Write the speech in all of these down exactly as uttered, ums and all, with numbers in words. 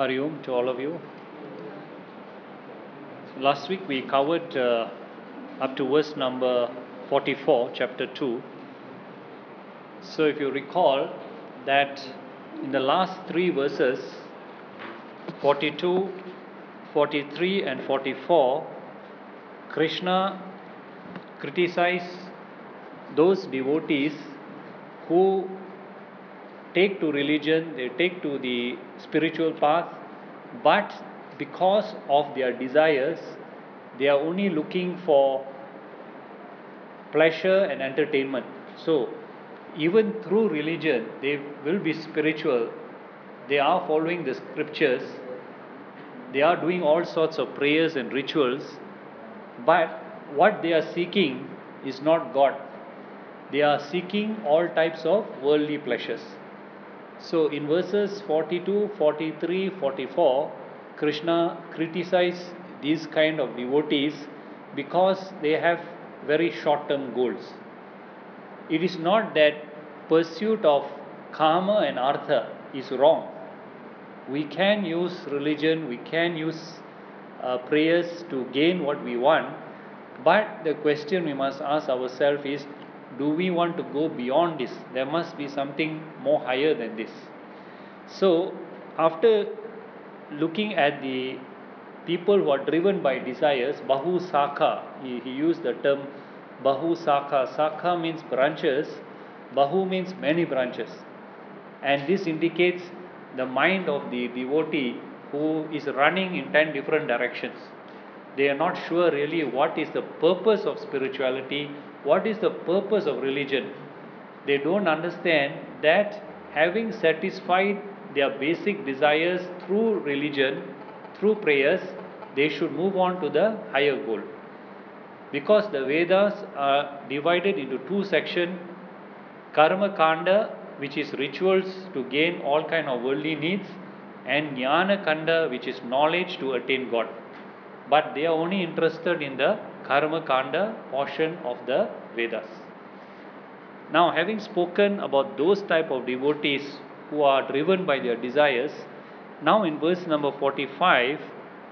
Hari Om to all of you. Last week we covered uh, up to verse number forty-four, chapter two. So, if you recall that in the last three verses, forty-two, forty-three, and forty-four, Krishna criticized those devotees who take to religion, they take to the spiritual path, but because of their desires, they are only looking for pleasure and entertainment. So, even through religion, they will be spiritual, they are following the scriptures, they are doing all sorts of prayers and rituals, but what they are seeking is not God. They are seeking all types of worldly pleasures. So in verses forty-two, forty-three, forty-four, Krishna criticizes these kind of devotees because they have very short term goals. It is not that pursuit of karma and artha is wrong. We can use religion, we can use uh, prayers to gain what we want, but the question we must ask ourselves is, do we want to go beyond this? There must be something more higher than this. So, after looking at the people who are driven by desires, Bahu Sakha, he, he used the term Bahu Sakha. Sakha means branches, Bahu means many branches. And this indicates the mind of the devotee who is running in ten different directions. They are not sure really what is the purpose of spirituality, what is the purpose of religion. They don't understand that having satisfied their basic desires through religion, through prayers, they should move on to the higher goal. Because the Vedas are divided into two sections, Karma Kanda, which is rituals to gain all kind of worldly needs, and Jnana Kanda, which is knowledge to attain God. But they are only interested in the Karma Kanda portion of the Vedas. Now, having spoken about those type of devotees who are driven by their desires, now in verse number forty-five,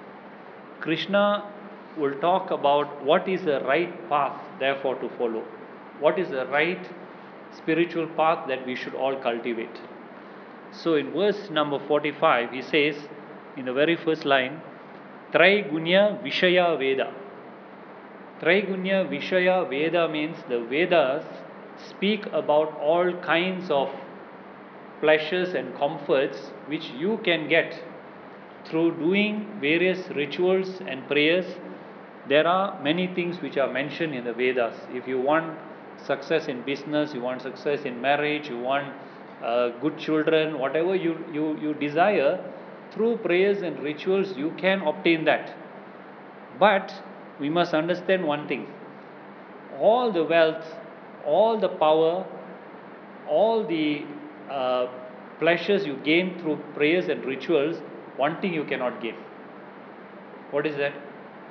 Krishna will talk about what is the right path, therefore, to follow. What is the right spiritual path that we should all cultivate. So, in verse number forty-five, he says, in the very first line, Traigunya Vishaya Veda. Traigunya Vishaya Veda means the Vedas speak about all kinds of pleasures and comforts which you can get through doing various rituals and prayers. There are many things which are mentioned in the Vedas. If you want success in business, you want success in marriage, you want uh, good children, whatever you, you, you desire, through prayers and rituals, you can obtain that. But we must understand one thing, all the wealth, all the power, all the uh, pleasures you gain through prayers and rituals, one thing you cannot gain. What is that?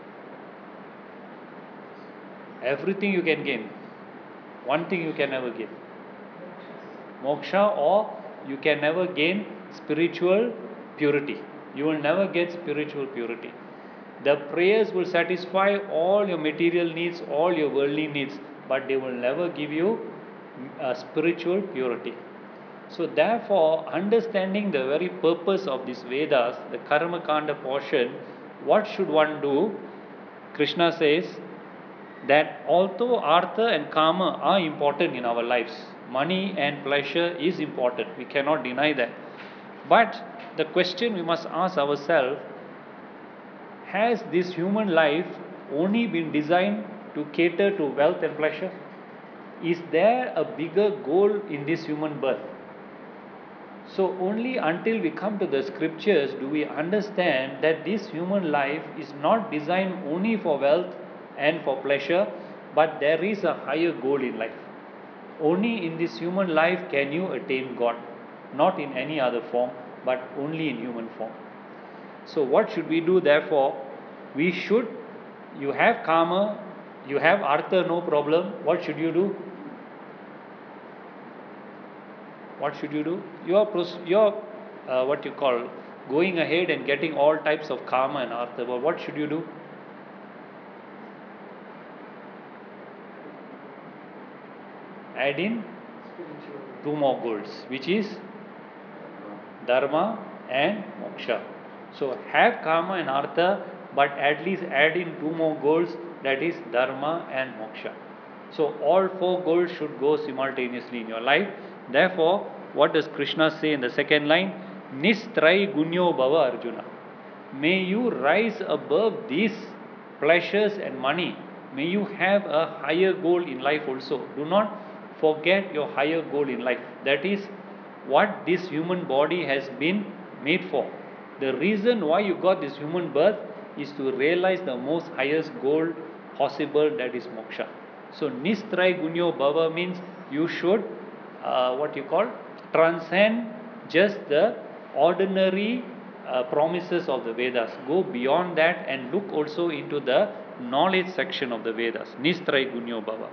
Everything you can gain. One thing you can never gain. Moksha, or you can never gain spiritual purity. You will never get spiritual purity. The prayers will satisfy all your material needs, all your worldly needs, but they will never give you uh, spiritual purity. So, therefore, understanding the very purpose of these Vedas, the Karma Kanda portion, what should one do? Krishna says that although artha and kama are important in our lives, money and pleasure is important, we cannot deny that. But the question we must ask ourselves, has this human life only been designed to cater to wealth and pleasure? Is there a bigger goal in this human birth? So, only until we come to the scriptures do we understand that this human life is not designed only for wealth and for pleasure, but there is a higher goal in life. Only in this human life can you attain God, not in any other form, but only in human form. So, what should we do therefore? We should, you have karma, you have artha, no problem. What should you do? What should you do? Your, your uh, what you call going ahead and getting all types of karma and artha, but what should you do? Add in two more goals, which is dharma and moksha. So have karma and artha, but at least add in two more goals, that is dharma and moksha. So all four goals should go simultaneously in your life. Therefore, what does Krishna say in the second line? Nistrai gunyo bhava Arjuna. May you rise above these pleasures and money. May you have a higher goal in life also. Do not forget your higher goal in life. That is what this human body has been made for. The reason why you got this human birth is to realize the most highest goal possible, that is moksha. So nistrai gunyo bhava means you should uh, what you call transcend just the ordinary uh, promises of the Vedas. Go beyond that and look also into the knowledge section of the Vedas. Nistrai gunyo bhava.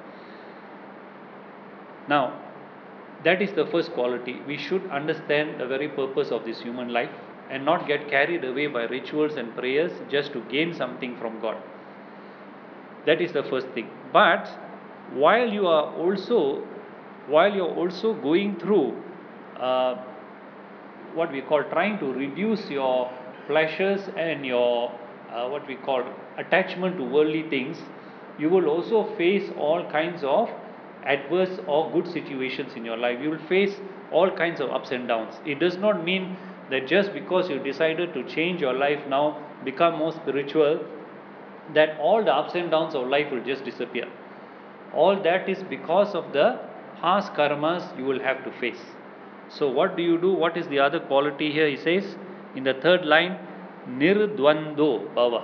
Now, that is the first quality. We should understand the very purpose of this human life and not get carried away by rituals and prayers just to gain something from God. That is the first thing. But while you are also while you're also going through uh, what we call trying to reduce your pleasures and your uh, what we call attachment to worldly things, you will also face all kinds of adverse or good situations in your life. You will face all kinds of ups and downs. It does not mean that just because you decided to change your life now, become more spiritual, that all the ups and downs of life will just disappear. All that is because of the past karmas you will have to face. So, what do you do? What is the other quality here? He says in the third line, Nirdvando Bhava.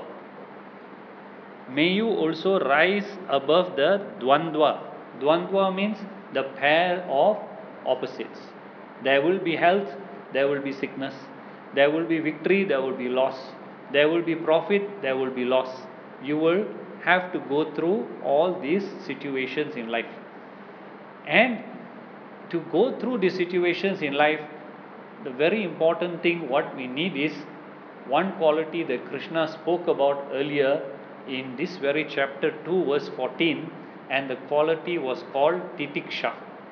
May you also rise above the Dvandva. Dvandva means the pair of opposites. There will be health, there will be sickness. There will be victory, there will be loss. There will be profit, there will be loss. You will have to go through all these situations in life. And to go through these situations in life, the very important thing what we need is one quality that Krishna spoke about earlier in this very chapter two, verse fourteen, and the quality was called titiksha.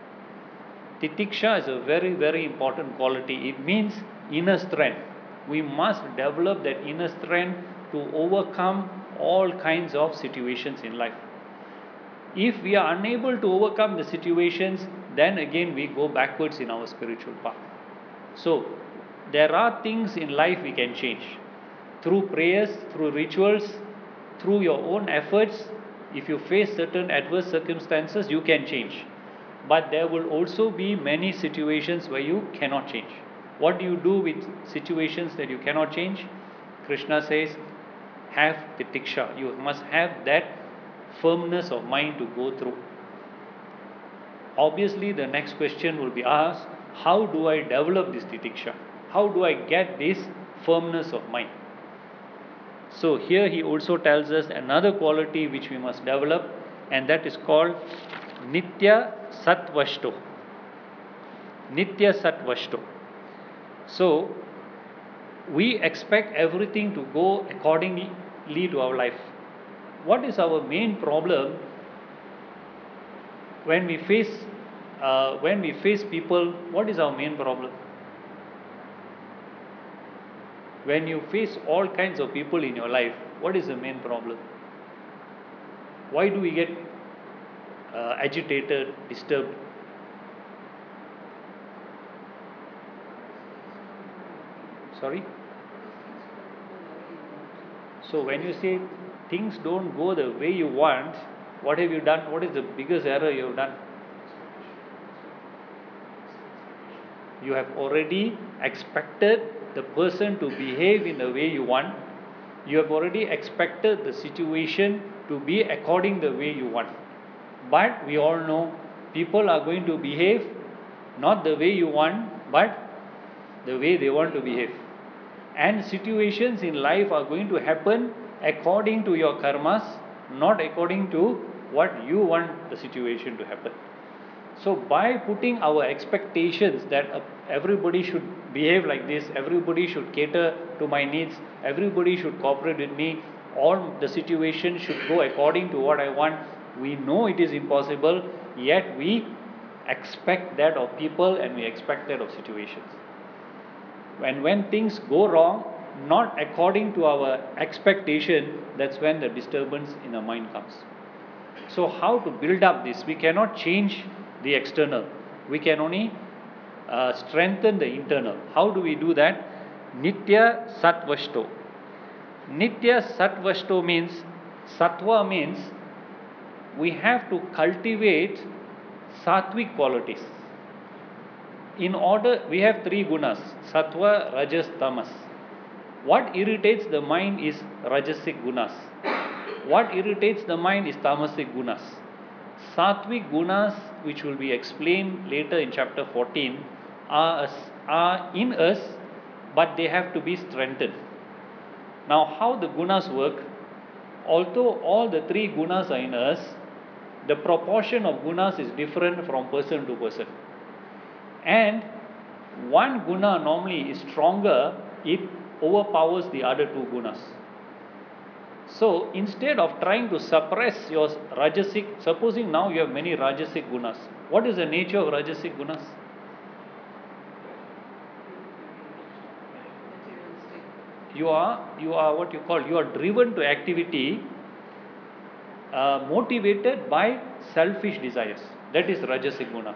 Titiksha is a very, very important quality. It means inner strength. We must develop that inner strength to overcome all kinds of situations in life. If we are unable to overcome the situations, then again we go backwards in our spiritual path. So, there are things in life we can change through prayers, through rituals, through your own efforts. If you face certain adverse circumstances, you can change. But there will also be many situations where you cannot change. What do you do with situations that you cannot change? Krishna says, have titiksha. You must have that firmness of mind to go through. Obviously, the next question will be asked, how do I develop this titiksha? How do I get this firmness of mind? So here he also tells us another quality which we must develop, and that is called Nitya Satvashto. Nitya Satvashto. So we expect everything to go accordingly to our life. What is our main problem when we face uh, when we face people? What is our main problem? When you face all kinds of people in your life, what is the main problem? Why do we get uh, agitated, disturbed? Sorry? So, when you say things don't go the way you want, what have you done? What is the biggest error you have done? You have already expected the person to behave in the way you want. You have already expected the situation to be according the way you want. But we all know people are going to behave not the way you want, but the way they want to behave. And situations in life are going to happen according to your karmas, not according to what you want the situation to happen. So by putting our expectations that uh, everybody should behave like this, everybody should cater to my needs, everybody should cooperate with me, all the situation should go according to what I want, we know it is impossible, yet we expect that of people and we expect that of situations. And when things go wrong, not according to our expectation, that's when the disturbance in the mind comes. So, how to build up this? We cannot change the external, we can only uh, strengthen the internal. How do we do that? Nitya Satvashto. Nitya Satvashto means, Sattva means we have to cultivate sattvic qualities. In order, we have three gunas: Sattva, Rajas, Tamas. What irritates the mind is Rajasic gunas. What irritates the mind is Tamasic gunas. Sattvic gunas, which will be explained later in chapter fourteen, are, are in us, but they have to be strengthened. Now, how the gunas work? Although all the three gunas are in us, the proportion of gunas is different from person to person. And one guna normally is stronger, it overpowers the other two gunas. So instead of trying to suppress your Rajasic, supposing now you have many Rajasic gunas, what is the nature of Rajasic gunas? You are, you are what you call, you are driven to activity, uh, motivated by selfish desires. That is Rajasic gunas.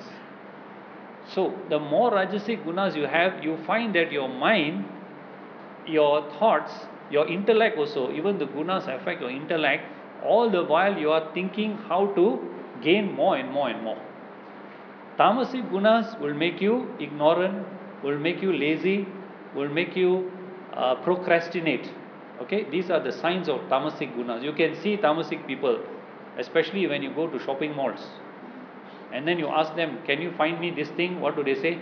So the more Rajasic gunas you have, you find that your mind, your thoughts, your intellect also, even the gunas affect your intellect, all the while you are thinking how to gain more and more and more. Tamasic gunas will make you ignorant, will make you lazy, will make you uh, procrastinate. Okay, these are the signs of tamasic gunas. You can see tamasic people, especially when you go to shopping malls, and then you ask them, can you find me this thing? What do they say?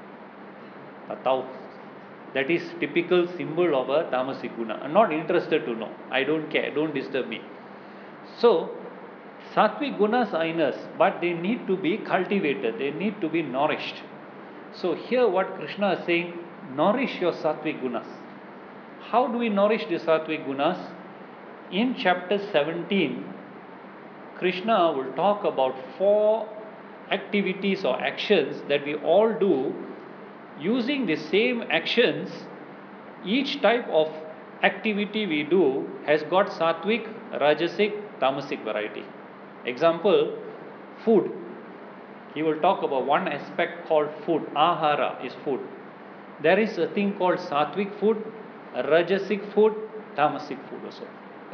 Tatao. That is typical symbol of a tamasic guna. I'm not interested to know. I don't care. Don't disturb me. So, sattvic gunas are in us, but they need to be cultivated. They need to be nourished. So here what Krishna is saying, nourish your sattvic gunas. How do we nourish the sattvic gunas? In chapter seventeen, Krishna will talk about four activities or actions that we all do. Using the same actions, each type of activity we do has got sattvic, rajasic, tamasic variety. Example, food. He will talk about one aspect called food. Ahara is food. There is a thing called sattvic food, rajasic food, tamasic food also.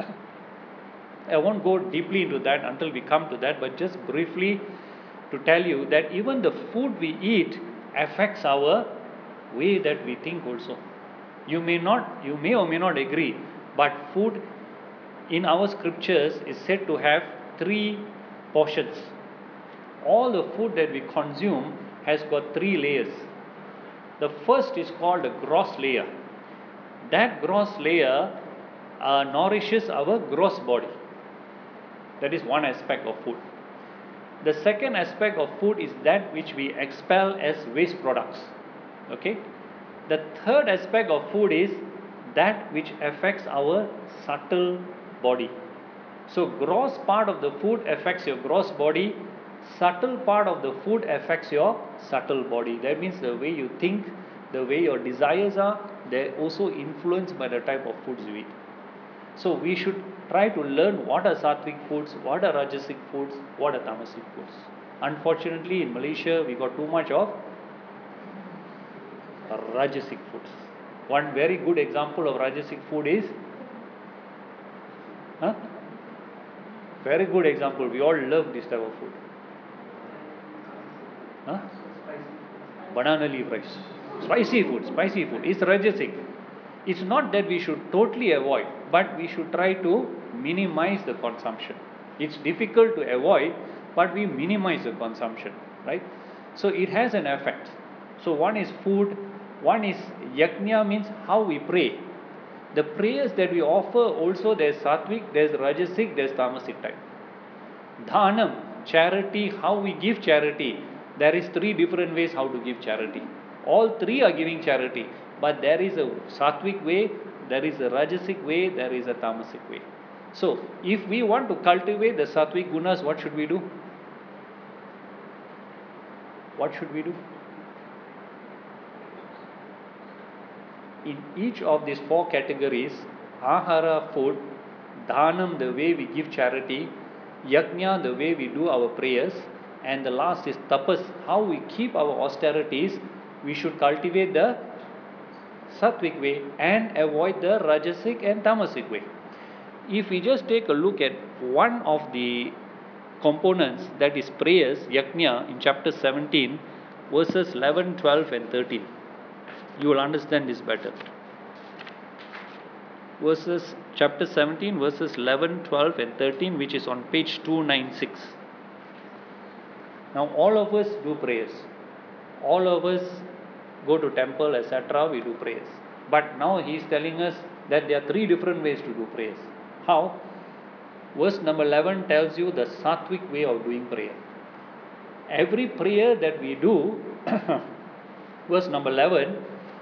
I won't go deeply into that until we come to that, but just briefly to tell you that even the food we eat affects our way that we think also. You may not, you may or may not agree, but food in our scriptures is said to have three portions. All the food that we consume has got three layers. The first is called a gross layer. That gross layer uh, nourishes our gross body. That is one aspect of food. The second aspect of food is that which we expel as waste products. Okay? The third aspect of food is that which affects our subtle body. So gross part of the food affects your gross body, subtle part of the food affects your subtle body. That means the way you think, the way your desires are, they're also influenced by the type of foods you eat. So we should try to learn what are sattvic foods, what are rajasic foods, what are tamasic foods. Unfortunately, in Malaysia, we got too much of rajasic foods. One very good example of rajasic food is, huh? Very good example. We all love this type of food. Huh? Banana leaf rice. Spicy food, spicy food. It's rajasic. It's not that we should totally avoid, but we should try to minimize the consumption. It's difficult to avoid, but we minimize the consumption, right? So it has an effect. So one is food, one is yajna, means how we pray. The prayers that we offer also, there's sattvic, there's rajasic, there's tamasic type. Dhanam, charity, how we give charity. There is three different ways how to give charity. All three are giving charity, but there is a sattvic way, there is a rajasic way, there is a tamasic way. So, if we want to cultivate the sattvic gunas, what should we do? What should we do? In each of these four categories, ahara, food, dhanam, the way we give charity, yajna, the way we do our prayers, and the last is tapas, how we keep our austerities. We should cultivate the sattvic way and avoid the rajasic and tamasic way. If we just take a look at one of the components, that is prayers, yajna, in chapter seventeen, verses eleven, twelve, and thirteen, you will understand this better. Verses chapter seventeen, verses eleven, twelve, and thirteen, which is on page two ninety-six. Now, all of us do prayers. All of us go to temple, et cetera. We do prayers. But now he is telling us that there are three different ways to do prayers. How? Verse number eleven tells you the sattvic way of doing prayer. Every prayer that we do, verse number eleven,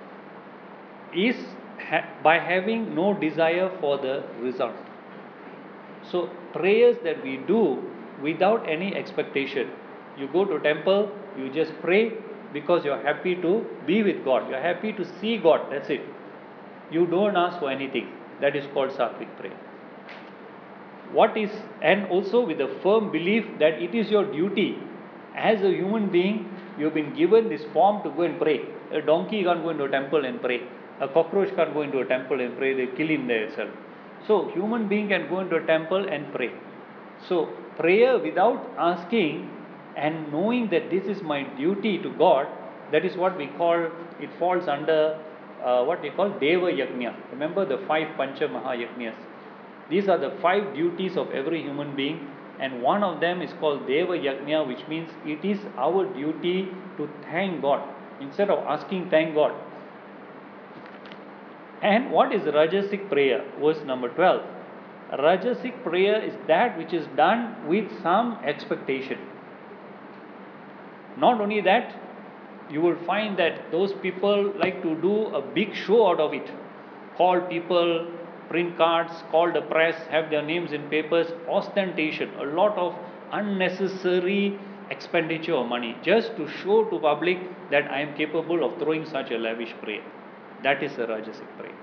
is ha- by having no desire for the result. So, prayers that we do without any expectation. You go to temple, you just pray because you're happy to be with God. You're happy to see God. That's it. You don't ask for anything. That is called sattvic prayer. What is, and also with a firm belief that it is your duty as a human being, you've been given this form to go and pray. A donkey can't go into a temple and pray. A cockroach can't go into a temple and pray. They kill him there itself. So, human being can go into a temple and pray. So, prayer without asking and knowing that this is my duty to God, that is what we call, it falls under uh, what we call Deva Yajna. Remember the five Pancha Mahayajnas. These are the five duties of every human being, and one of them is called Deva Yajna, which means it is our duty to thank God instead of asking thank God. And what is Rajasic prayer? Verse number twelve. Rajasic prayer is that which is done with some expectation. Not only that, you will find that those people like to do a big show out of it. Call people, print cards, call the press, have their names in papers, ostentation, a lot of unnecessary expenditure of money just to show to public that I am capable of throwing such a lavish prayer. That is a Rajasic prayer.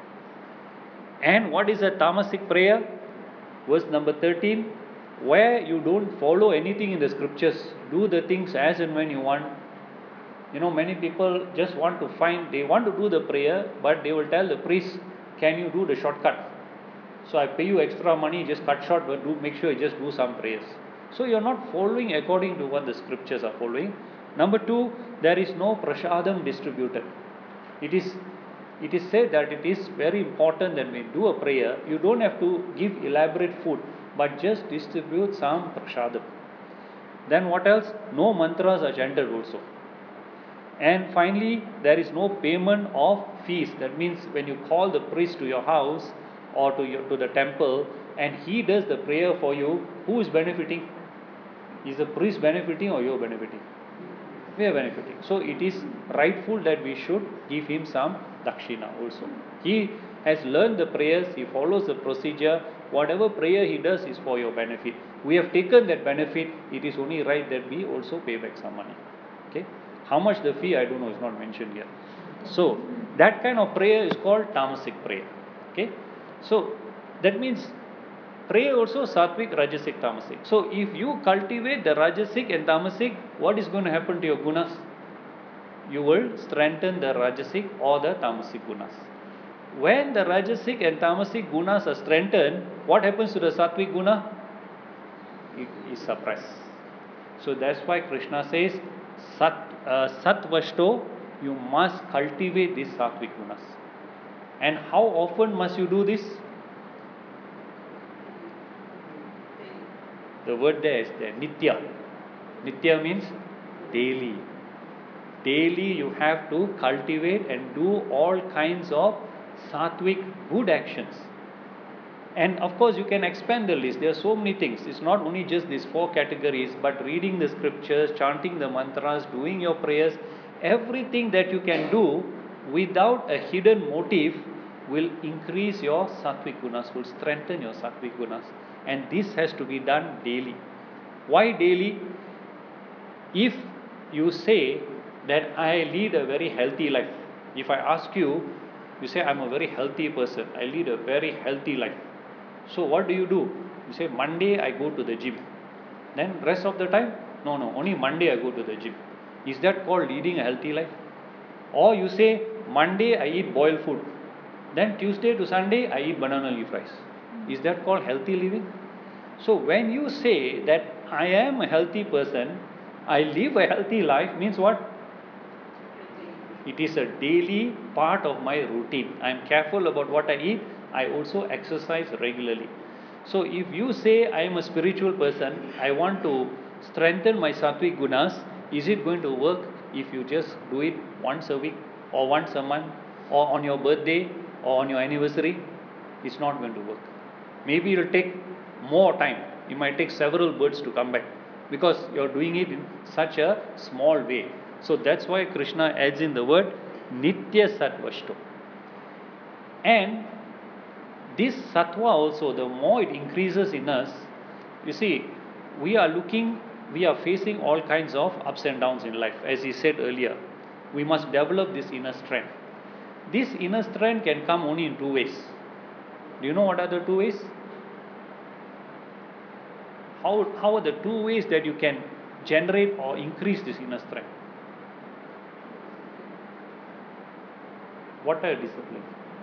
And what is a Tamasic prayer? Verse number thirteen, where you don't follow anything in the scriptures, do the things as and when you want. You know, many people just want to find, they want to do the prayer, but they will tell the priest, can you do the shortcut? So I pay you extra money, just cut short, but do make sure you just do some prayers. So you're not following according to what the scriptures are following. Number two, there is no prasadam distributed. It is it is said that it is very important that when we do a prayer, you don't have to give elaborate food, but just distribute some prasadam. Then what else? No mantras are chanted also. And finally, there is no payment of fees. That means when you call the priest to your house or to your, to the temple and he does the prayer for you, who is benefiting? Is the priest benefiting or you are benefiting? We are benefiting. So it is rightful that we should give him some dakshina also. He has learned the prayers, he follows the procedure. Whatever prayer he does is for your benefit. We have taken that benefit, it is only right that we also pay back some money. Okay? How much the fee, I don't know, is not mentioned here. So, that kind of prayer is called tamasic prayer. Okay? So, that means prayer also sattvic, rajasic, tamasic. So, if you cultivate the rajasic and tamasic, what is going to happen to your gunas? You will strengthen the rajasic or the tamasic gunas. When the rajasic and tamasic gunas are strengthened, what happens to the sattvic guna? It is suppressed. So that's why Krishna says, Sat, uh, Satvashto, you must cultivate these sattvic gunas. And how often must you do this? The word there is there, Nitya. Nitya means daily. Daily you have to cultivate and do all kinds of sattvic good actions. And of course, you can expand the list. There are so many things. It's not only just these four categories, but reading the scriptures, chanting the mantras, doing your prayers, everything that you can do without a hidden motive will increase your sattvic gunas, will strengthen your sattvic gunas. And this has to be done daily. Why daily? If you say that I lead a very healthy life, if I ask you, you say I'm a very healthy person, I lead a very healthy life. So what do you do? You say Monday I go to the gym. Then rest of the time, no, no, only Monday I go to the gym. Is that called leading a healthy life? Or you say Monday I eat boiled food. Then Tuesday to Sunday I eat banana leaf rice. Is that called healthy living? So when you say that I am a healthy person, I live a healthy life, means what? It is a daily part of my routine. I am careful about what I eat. I also exercise regularly. So if you say I am a spiritual person, I want to strengthen my sattvic gunas, is it going to work if you just do it once a week or once a month or on your birthday or on your anniversary? It's not going to work. Maybe it will take more time. It might take several births to come back because you're doing it in such a small way. So that's why Krishna adds in the word Nitya Satvashto. And this sattva also, the more it increases in us, you see, we are looking, we are facing all kinds of ups and downs in life. As he said earlier, we must develop this inner strength. This inner strength can come only in two ways. Do you know what are the two ways? How, how are the two ways that you can generate or increase this inner strength? What are disciplines?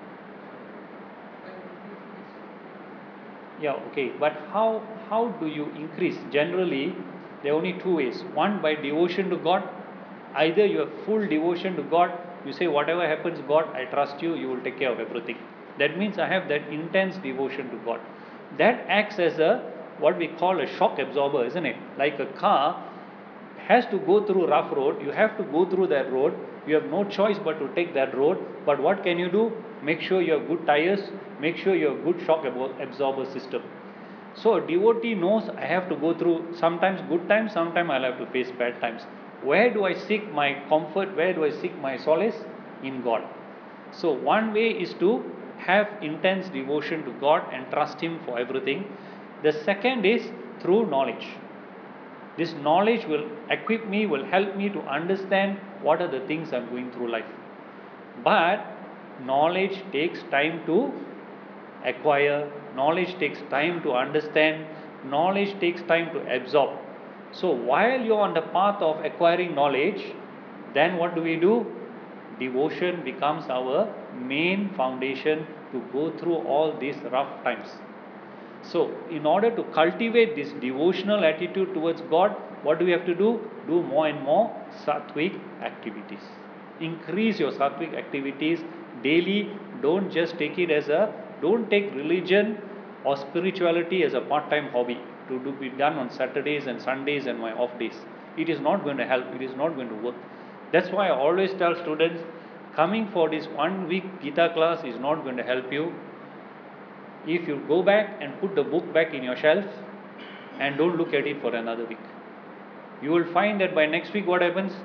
Yeah, okay. But how how do you increase? Generally, there are only two ways. One, by devotion to God. Either you have full devotion to God, you say, whatever happens, God, I trust you, you will take care of everything. That means I have that intense devotion to God. That acts as a what we call a shock absorber, isn't it? Like a car has to go through rough road, you have to go through that road, you have no choice but to take that road. But what can you do? Make sure you have good tires, make sure you have good shock absorber system. So a devotee knows I have to go through sometimes good times, sometimes I'll have to face bad times. Where do I seek my comfort? Where do I seek my solace? In God. So one way is to have intense devotion to God and trust Him for everything. The second is through knowledge. This knowledge will equip me, will help me to understand what are the things I'm going through life. But knowledge takes time to acquire, knowledge takes time to understand, knowledge takes time to absorb. So while you're on the path of acquiring knowledge, then what do we do? Devotion becomes our main foundation to go through all these rough times. So, in order to cultivate this devotional attitude towards God, what do we have to do? Do more and more sattvic activities. Increase your sattvic activities daily. Don't just take it as a, don't take religion or spirituality as a part time hobby to do, be done on Saturdays and Sundays and my off days. It is not going to help, it is not going to work. That's why I always tell students coming for this one week Gita class is not going to help you. If you go back and put the book back in your shelf and don't look at it for another week, you will find that by next week what happens?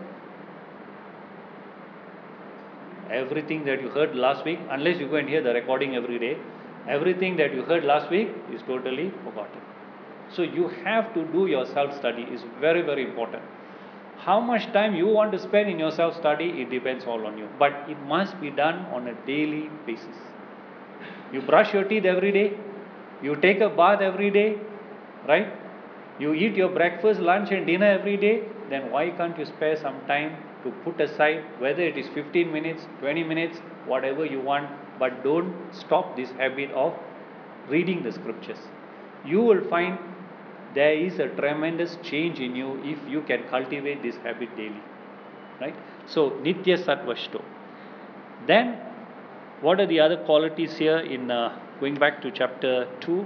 Everything that you heard last week, unless you go and hear the recording every day, everything that you heard last week is totally forgotten. So you have to do your self-study. It's very, very important. How much time you want to spend in your self-study, it depends all on you. But it must be done on a daily basis. You brush your teeth every day, you take a bath every day, right? You eat your breakfast, lunch and dinner every day, then why can't you spare some time to put aside, whether it is fifteen minutes, twenty minutes, whatever you want, but don't stop this habit of reading the scriptures. You will find there is a tremendous change in you if you can cultivate this habit daily, right? So, Nitya Satvashto. Then, what are the other qualities here in uh, going back to chapter two?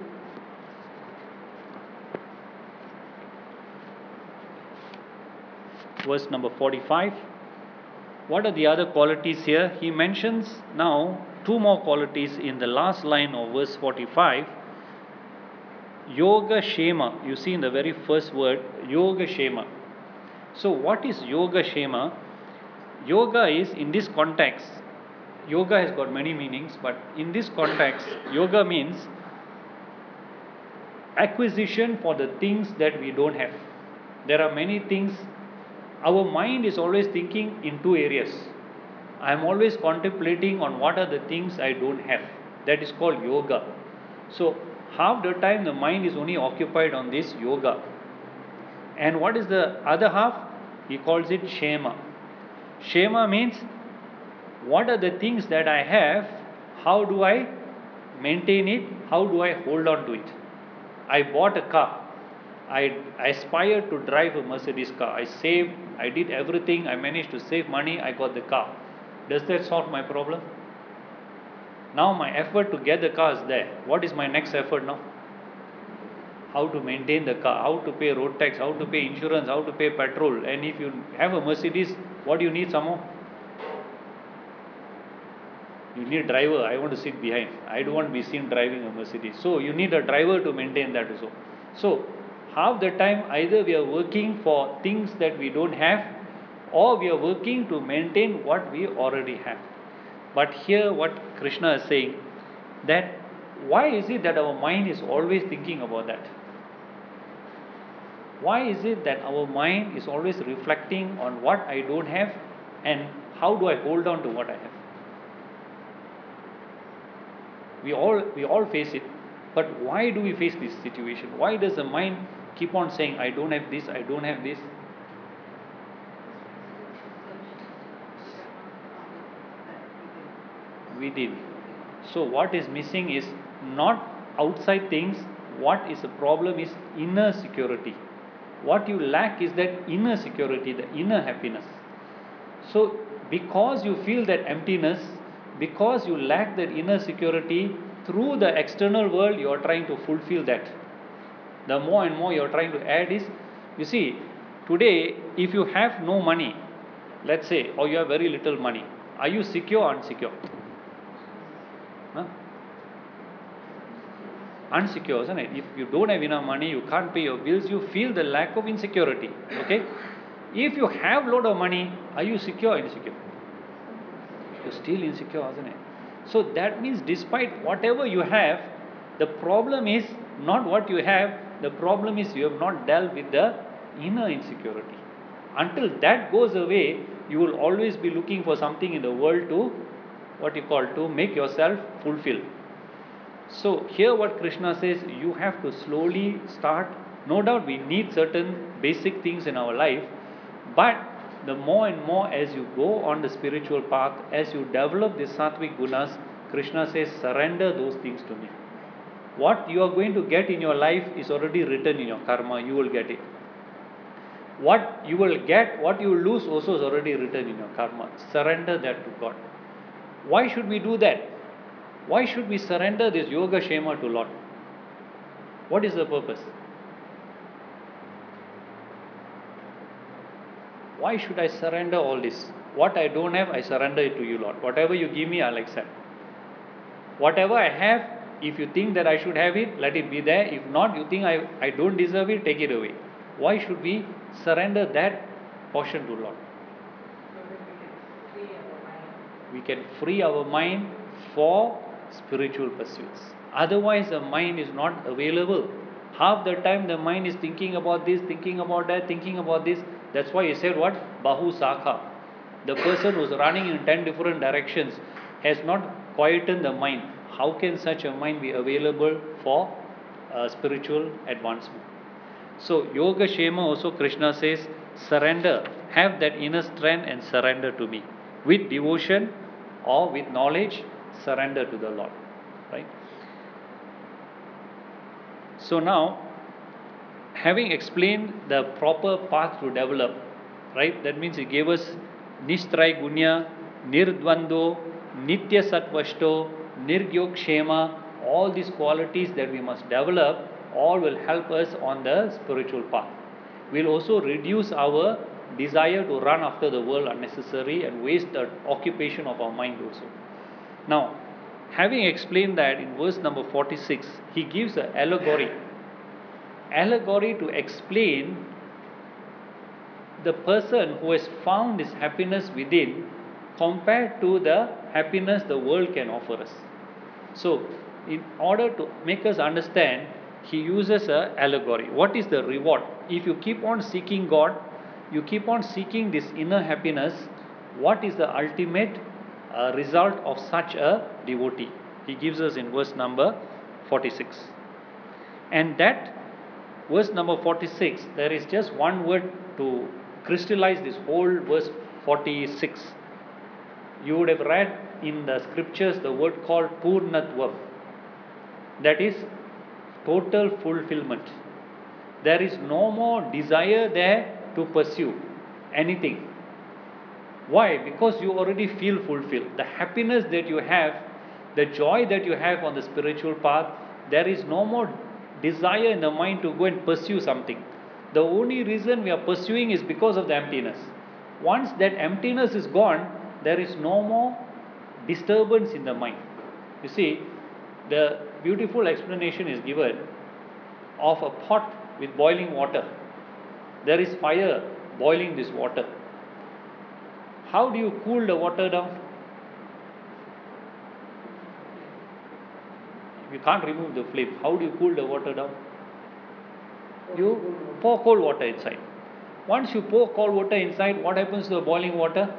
Verse number forty-five. What are the other qualities here? He mentions now two more qualities in the last line of verse forty-five. Yoga Shema, you see in the very first word, Yoga Shema. So, what is Yoga Shema? Yoga is, in this context, yoga has got many meanings, but in this context, yoga means acquisition for the things that we don't have. There are many things, our mind is always thinking in two areas. I am always contemplating on what are the things I don't have. That is called yoga. So, half the time the mind is only occupied on this yoga. And what is the other half? He calls it Shema. Shema means what are the things that I have? How do I maintain it? How do I hold on to it? I bought a car. I, I aspired to drive a Mercedes car. I saved, I did everything, I managed to save money, I got the car. Does that solve my problem? Now my effort to get the car is there. What is my next effort now? How to maintain the car, how to pay road tax, how to pay insurance, how to pay petrol. And if you have a Mercedes, what do you need some more? You need a driver. I want to sit behind. I don't want to be seen driving a Mercedes. So you need a driver to maintain that also. So half the time either we are working for things that we don't have, or we are working to maintain what we already have. But here what Krishna is saying, that why is it that our mind is always thinking about that? Why is it that our mind is always reflecting on what I don't have and how do I hold on to what I have? We all we all face it, but why do we face this situation? Why does the mind keep on saying, I don't have this, I don't have this? Within. So what is missing is not outside things. What is the problem is inner security. What you lack is that inner security, the inner happiness. So because you feel that emptiness, because you lack that inner security, through the external world you are trying to fulfill that. The more and more you are trying to add is, you see, today if you have no money, let's say, or you have very little money, are you secure or unsecure? Huh? Unsecure, isn't it? If you don't have enough money, you can't pay your bills, you feel the lack of insecurity. Okay? If you have lot of money, are you secure or insecure? You're still insecure, isn't it? So that means despite whatever you have, the problem is not what you have, the problem is you have not dealt with the inner insecurity. Until that goes away, you will always be looking for something in the world to, what you call, to make yourself fulfill. So here what Krishna says, you have to slowly start. No doubt we need certain basic things in our life, but the more and more as you go on the spiritual path, as you develop the sattvic gunas, Krishna says, surrender those things to me. What you are going to get in your life is already written in your karma, you will get it. What you will get, what you will lose also is already written in your karma. Surrender that to God. Why should we do that? Why should we surrender this Yoga Shema to Lord? What is the purpose? Why should I surrender all this? What I don't have, I surrender it to you, Lord. Whatever you give me, I'll accept. Whatever I have, if you think that I should have it, let it be there. If not, you think I, I don't deserve it, take it away. Why should we surrender that portion to Lord? We can free our mind for spiritual pursuits. Otherwise, the mind is not available. Half the time, the mind is thinking about this, thinking about that, thinking about this. That's why he said what? Bahu Sakha. The person who's running in ten different directions has not quietened the mind. How can such a mind be available for uh, spiritual advancement? So, Yoga Shema also Krishna says, surrender. Have that inner strength and surrender to me. With devotion or with knowledge, surrender to the Lord. Right? So now, having explained the proper path to develop, right? That means he gave us Nishtray Gunya, Nirdvando, Nitya Satvashto, Nirgyog Shema, all these qualities that we must develop, all will help us on the spiritual path. We'll also reduce our desire to run after the world unnecessary and waste the occupation of our mind also. Now, having explained that in verse number forty-six, he gives an allegory. allegory to explain the person who has found his happiness within compared to the happiness the world can offer us. So, in order to make us understand, he uses a allegory. What is the reward? If you keep on seeking God, you keep on seeking this inner happiness, what is the ultimate uh, result of such a devotee? He gives us in verse number forty-six. And that verse number forty-six, there is just one word to crystallize this whole verse forty-six. You would have read in the scriptures the word called Purnatvam, that is total fulfillment. There is no more desire there to pursue anything. Why? Because you already feel fulfilled. The happiness that you have, the joy that you have on the spiritual path, there is no more desire in the mind to go and pursue something. The only reason we are pursuing is because of the emptiness. Once that emptiness is gone, there is no more disturbance in the mind. You see, the beautiful explanation is given of a pot with boiling water. There is fire boiling this water. How do you cool the water down? You can't remove the flame. How do you cool the water down? You pour cold water inside. Once you pour cold water inside, what happens to the boiling water?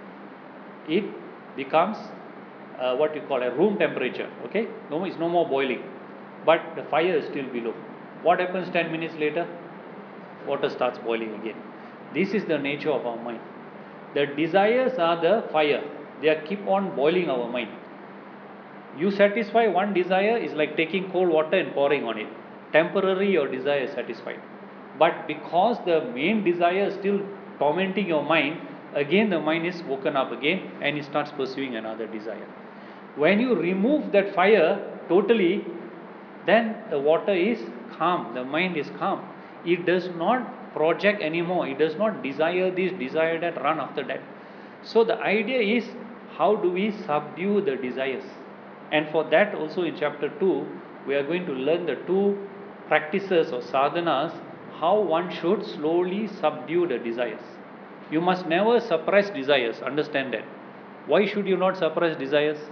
It becomes uh, what you call a room temperature. Okay, no, it's no more boiling, but the fire is still below. What happens ten minutes later? Water starts boiling again. This is the nature of our mind. The desires are the fire. They are keep on boiling our mind. You satisfy one desire is like taking cold water and pouring on it. Temporary your desire is satisfied. But because the main desire is still tormenting your mind, again the mind is woken up again and it starts pursuing another desire. When you remove that fire totally, then the water is calm, the mind is calm. It does not project anymore, it does not desire this, desire that, run after that. So the idea is, how do we subdue the desires? And for that also in chapter two, we are going to learn the two practices or sadhanas, how one should slowly subdue the desires. You must never suppress desires, understand that. Why should you not suppress desires?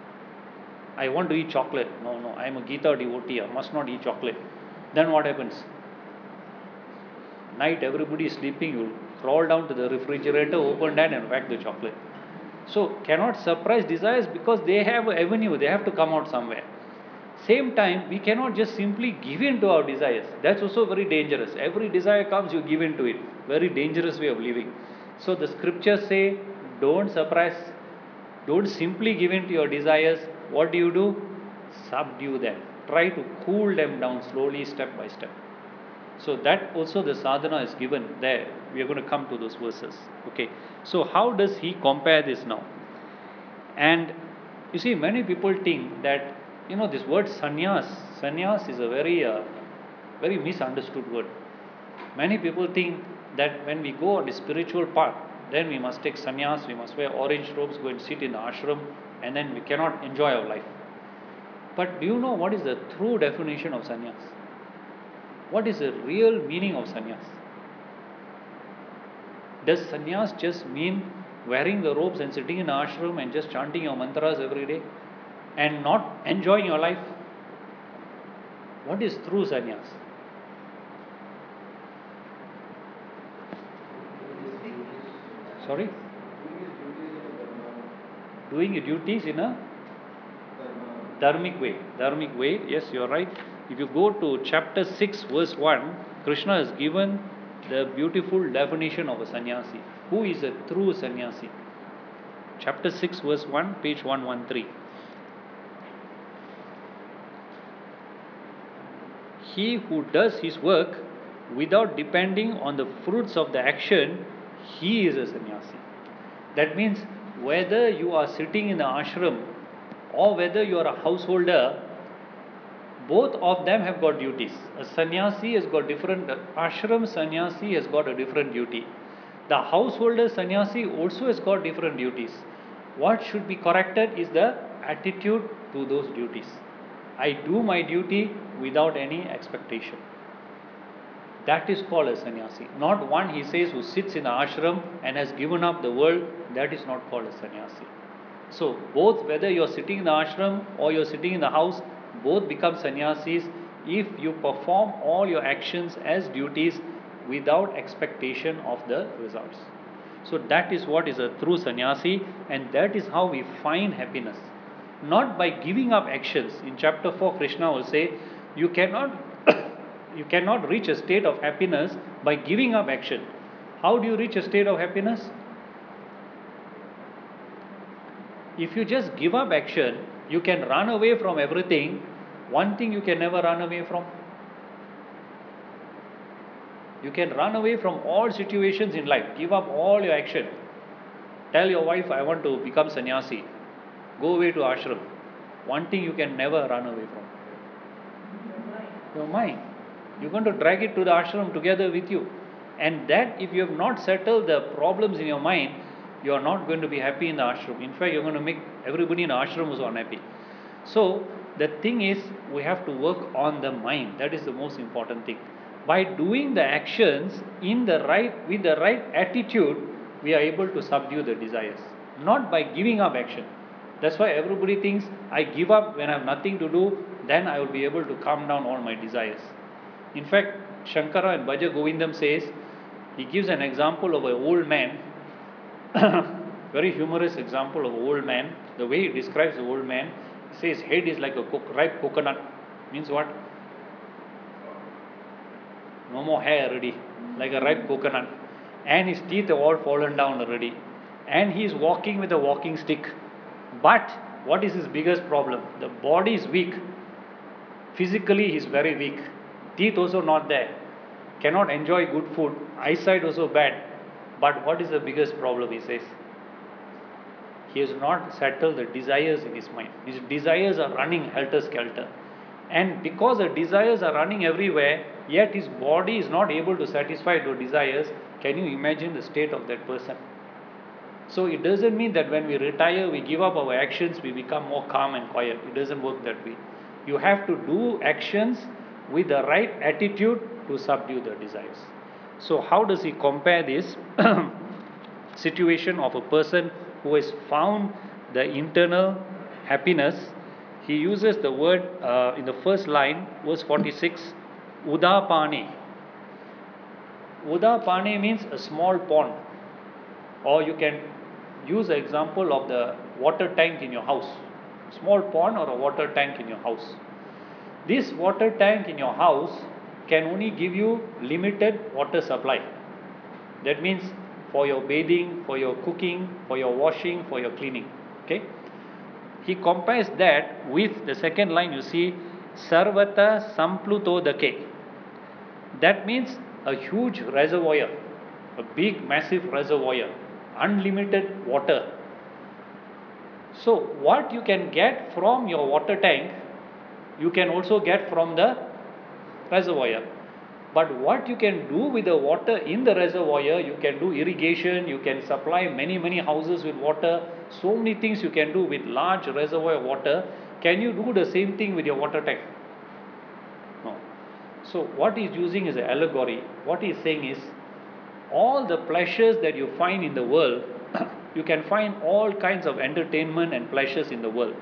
I want to eat chocolate. No, no, I am a Gita devotee, I must not eat chocolate. Then what happens? Night, everybody is sleeping, you crawl down to the refrigerator, open that and whack the chocolate. So, cannot suppress desires because they have an avenue, they have to come out somewhere. Same time, we cannot just simply give in to our desires. That's also very dangerous. Every desire comes, you give in to it. Very dangerous way of living. So, the scriptures say, don't suppress, don't simply give in to your desires. What do you do? Subdue them. Try to cool them down slowly, step by step. So that also the sadhana is given there. We are going to come to those verses. Okay. So how does he compare this now? And you see, many people think that, you know, this word sannyas, sannyas is a very, uh, very misunderstood word. Many people think that when we go on the spiritual path, then we must take sannyas, we must wear orange robes, go and sit in the ashram, and then we cannot enjoy our life. But do you know what is the true definition of sannyas? What is the real meaning of sannyas? Does sannyas just mean wearing the robes and sitting in the ashram and just chanting your mantras every day and not enjoying your life? What is true sannyas? Sorry? Doing your duties in a dharmic way. Dharmic way, yes, you are right. If you go to chapter six, verse one, Krishna has given the beautiful definition of a sannyasi. Who is a true sannyasi? Chapter six, verse one, page one thirteen. He who does his work without depending on the fruits of the action, he is a sannyasi. That means whether you are sitting in the ashram or whether you are a householder, both of them have got duties. A sannyasi has got different, ashram sannyasi has got a different duty. The householder sannyasi also has got different duties. What should be corrected is the attitude to those duties. I do my duty without any expectation. That is called a sannyasi. Not one, he says, who sits in an ashram and has given up the world. That is not called a sannyasi. So, both whether you're sitting in the ashram or you're sitting in the house, both become sannyasis if you perform all your actions as duties without expectation of the results. So, that is what is a true sannyasi, and that is how we find happiness. Not by giving up actions. In chapter four, Krishna will say, you cannot you cannot reach a state of happiness by giving up action. How do you reach a state of happiness? If you just give up action, you can run away from everything. One thing you can never run away from. You can run away from all situations in life. Give up all your action. Tell your wife, I want to become sannyasi. Go away to ashram. One thing you can never run away from. Your mind. You're going to drag it to the ashram together with you. And that, if you have not settled the problems in your mind, you are not going to be happy in the ashram. In fact, you're going to make everybody in the ashram also unhappy. So, the thing is, we have to work on the mind. That is the most important thing. By doing the actions in the right, with the right attitude, we are able to subdue the desires. Not by giving up action. That's why everybody thinks, I give up when I have nothing to do, then I will be able to calm down all my desires. In fact, Shankara and Bhaja Govindam says, he gives an example of an old man, very humorous example of an old man. The way he describes the old man, he says head is like a co- ripe coconut. Means what? No more hair already, like a ripe coconut. And his teeth have all fallen down already. And he is walking with a walking stick. But what is his biggest problem? The body is weak. Physically, he is very weak. Teeth also not there. Cannot enjoy good food. Eyesight also bad. But what is the biggest problem, he says? He has not settled the desires in his mind. His desires are running helter-skelter. And because the desires are running everywhere, yet his body is not able to satisfy those desires, can you imagine the state of that person? So it doesn't mean that when we retire, we give up our actions, we become more calm and quiet. It doesn't work that way. You have to do actions with the right attitude to subdue the desires. So how does he compare this situation of a person who has found the internal happiness? He uses the word uh, in the first line, verse forty-six, Udapani. Udapani means a small pond. Or you can use the example of the water tank in your house. Small pond or a water tank in your house. This water tank in your house can only give you limited water supply. That means for your bathing, for your cooking, for your washing, for your cleaning. Okay? He compares that with the second line, you see, Sarvata Samplutodake. That means a huge reservoir, a big, massive reservoir, unlimited water. So, what you can get from your water tank, you can also get from the reservoir. But what you can do with the water in the reservoir, you can do irrigation, you can supply many, many houses with water, so many things you can do with large reservoir water. Can you do the same thing with your water tank? No. So, what he's using is an allegory. What he's saying is, all the pleasures that you find in the world, you can find all kinds of entertainment and pleasures in the world.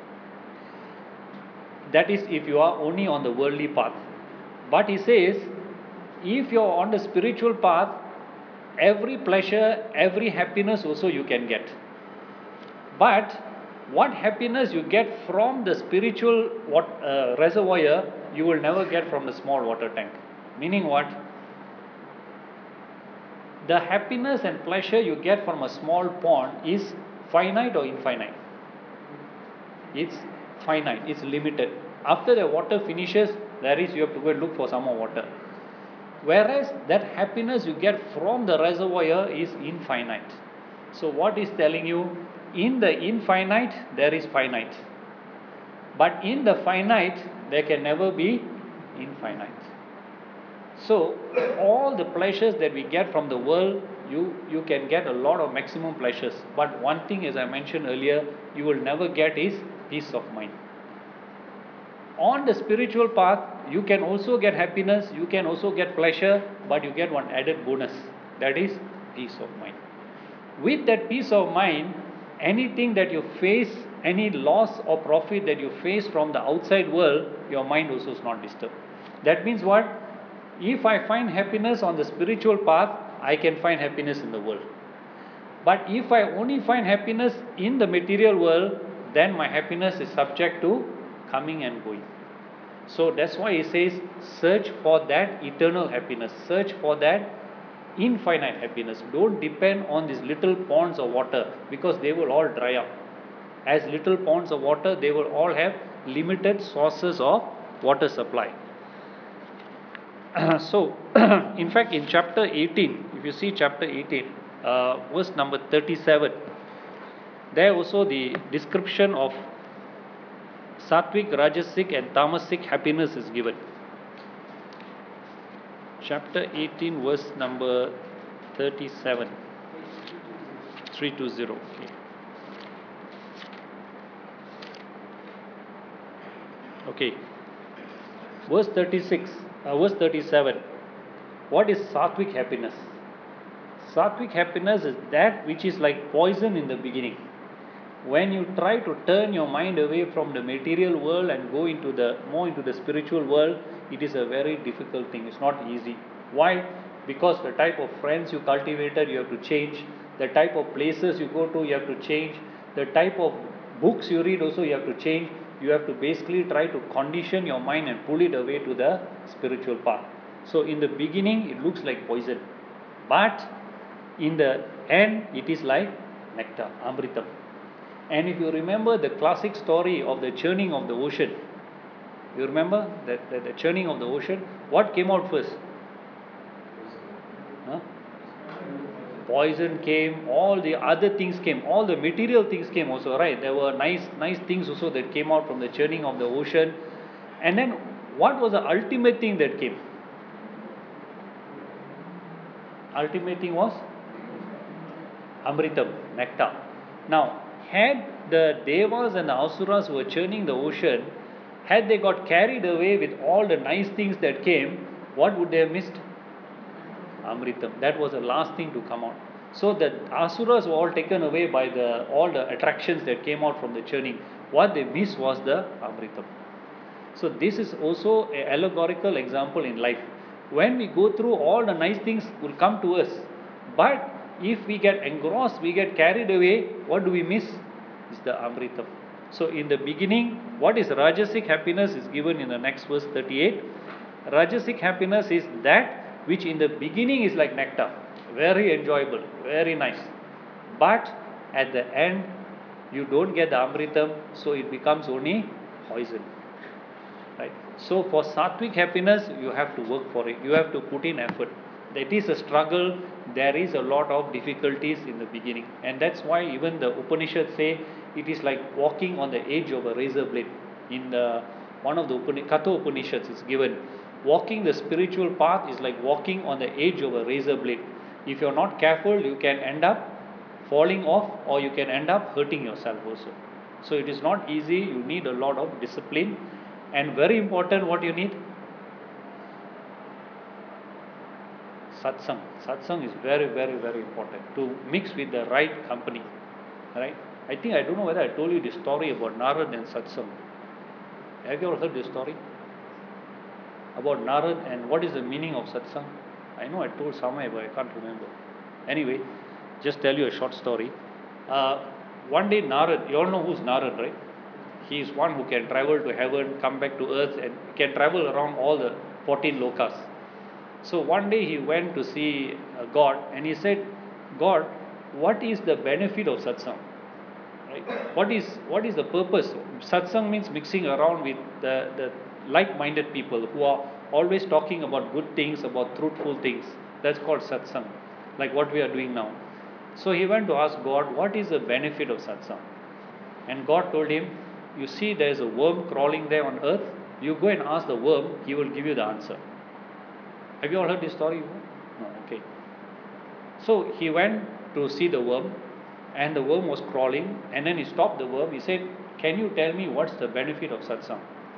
That is if you are only on the worldly path. But he says, if you are on the spiritual path, every pleasure, every happiness also you can get. But what happiness you get from the spiritual what, uh, reservoir, you will never get from the small water tank. Meaning what? The happiness and pleasure you get from a small pond is finite or infinite? It's finite, it's limited. After the water finishes, there is you have to go and look for some more water. Whereas that happiness you get from the reservoir is infinite. So what is telling you? In the infinite, there is finite. But in the finite, there can never be infinite. So all the pleasures that we get from the world, you, you can get a lot of maximum pleasures. But one thing, as I mentioned earlier, you will never get is peace of mind. On the spiritual path, you can also get happiness, you can also get pleasure, but you get one added bonus, that is peace of mind. With that peace of mind, anything that you face, any loss or profit that you face from the outside world, your mind also is not disturbed. That means what? If I find happiness on the spiritual path, I can find happiness in the world. But if I only find happiness in the material world, then my happiness is subject to coming and going. So that's why he says, search for that eternal happiness, search for that infinite happiness. Don't depend on these little ponds of water, because they will all dry up. As little ponds of water, they will all have limited sources of water supply. So, in fact, in chapter eighteen, if you see chapter eighteen, uh, verse number thirty-seven, there also the description of sattvic, rajasic, and tamasic happiness is given. Chapter eighteen, verse number thirty-seven. three two zero. Okay. Okay. Verse thirty-six, uh, verse thirty-seven. What is sattvic happiness? Sattvic happiness is that which is like poison in the beginning. When you try to turn your mind away from the material world and go into the more into the spiritual world, it is a very difficult thing. It's not easy. Why? Because the type of friends you cultivated, you have to change. The type of places you go to, you have to change. The type of books you read also, you have to change. You have to basically try to condition your mind and pull it away to the spiritual path. So in the beginning, it looks like poison, but in the end, it is like nectar, amritam. And if you remember the classic story of the churning of the ocean, you remember that, that the churning of the ocean, what came out first? Huh? Poison came, all the other things came, all the material things came also, right? There were nice, nice things also that came out from the churning of the ocean. And then what was the ultimate thing that came? Ultimate thing was amritam, nectar. Now, had the devas and the asuras who were churning the ocean, had they got carried away with all the nice things that came, what would they have missed? Amritam. That was the last thing to come out. So the asuras were all taken away by the all the attractions that came out from the churning. What they missed was the amritam. So this is also an allegorical example in life. When we go through, all the nice things will come to us, but if we get engrossed, we get carried away, what do we miss? Is the amritam. So in the beginning, what is rajasic happiness is given in the next verse thirty-eight. Rajasic happiness is that which in the beginning is like nectar, very enjoyable, very nice, but at the end you don't get the amritam, so it becomes only poison. Right? So for sattvic happiness, you have to work for it. You have to put in effort. It is a struggle. There is a lot of difficulties in the beginning, and that's why even the Upanishads say it is like walking on the edge of a razor blade. In the one of the Upanishad, Katha Upanishads, is given. Walking the spiritual path is like walking on the edge of a razor blade. If you're not careful, you can end up falling off, or you can end up hurting yourself also. So it is not easy. You need a lot of discipline. And very important, what you need? Satsang. Satsang is very, very, very important to mix with the right company. Right? I think, I don't know whether I told you the story about Narad and Satsang. Have you ever heard this story? About Narad and what is the meaning of Satsang? I know I told somewhere, but I can't remember. Anyway, just tell you a short story. Uh, one day Narad, you all know who's Narad, right? He is one who can travel to heaven, come back to earth, and can travel around all the fourteen lokas. So one day he went to see uh, God, and he said, God, what is the benefit of satsang? Right? What is what is the purpose? Satsang means mixing around with the, the like-minded people who are always talking about good things, about truthful things. That's called satsang, like what we are doing now. So he went to ask God, what is the benefit of satsang? And God told him, you see there is a worm crawling there on earth, you go and ask the worm, he will give you the answer. Have you all heard this story? No, okay. So he went to see the worm, and the worm was crawling, and then he stopped the worm. He said, can you tell me what's the benefit of satsang?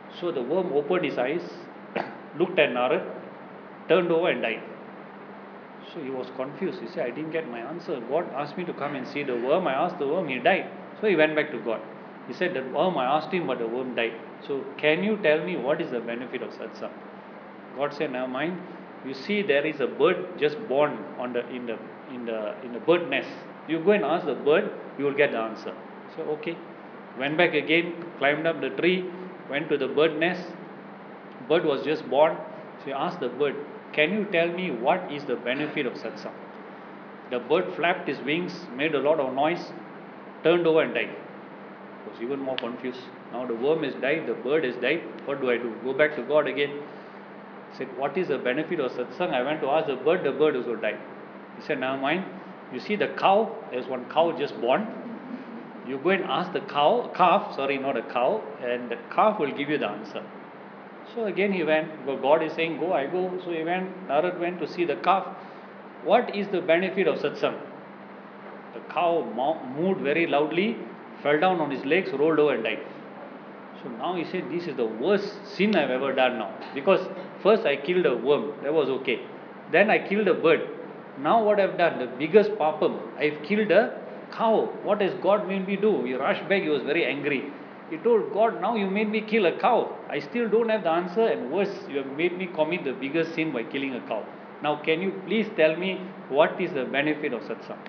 So the worm opened his eyes, looked at Narad, turned over and died. So he was confused. He said, I didn't get my answer. God asked me to come and see the worm. I asked the worm, he died. So he went back to God. He said, the worm, I asked him, but the worm died. So can you tell me what is the benefit of satsang? God said, never mind. You see, there is a bird just born on the in the in the in the bird nest. You go and ask the bird, you will get the answer. So okay. Went back again, climbed up the tree, went to the bird nest. Bird was just born. So he asked the bird, can you tell me what is the benefit of satsang? The bird flapped his wings, made a lot of noise, turned over and died. He was even more confused. Now the worm is died, the bird is died. What do I do? Go back to God again. He said, what is the benefit of satsang? I went to ask the bird, the bird also died. He said, never mind. You see the cow, there's one cow just born. You go and ask the cow, calf, sorry, not a cow, and the calf will give you the answer. So again he went, God is saying, go, I go. So he went, Narad went to see the calf. What is the benefit of satsang? The cow moved very loudly, fell down on his legs, rolled over and died. So now he said, this is the worst sin I've ever done now. Because first I killed a worm, that was okay. Then I killed a bird. Now what I've done, the biggest papam, I've killed a cow. What has God made me do? He rushed back, he was very angry. He told God, now you made me kill a cow. I still don't have the answer, and worse, you have made me commit the biggest sin by killing a cow. Now can you please tell me what is the benefit of satsang?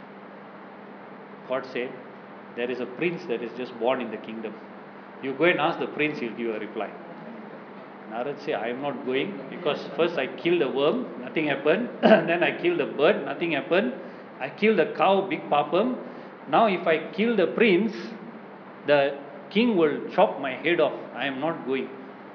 God said, there is a prince that is just born in the kingdom. You go and ask the prince, he'll give you a reply. Narad said, I am not going because first I killed the worm, nothing happened. Then I killed the bird, nothing happened. I killed the cow, big papam. Now if I kill the prince, the king will chop my head off. I am not going.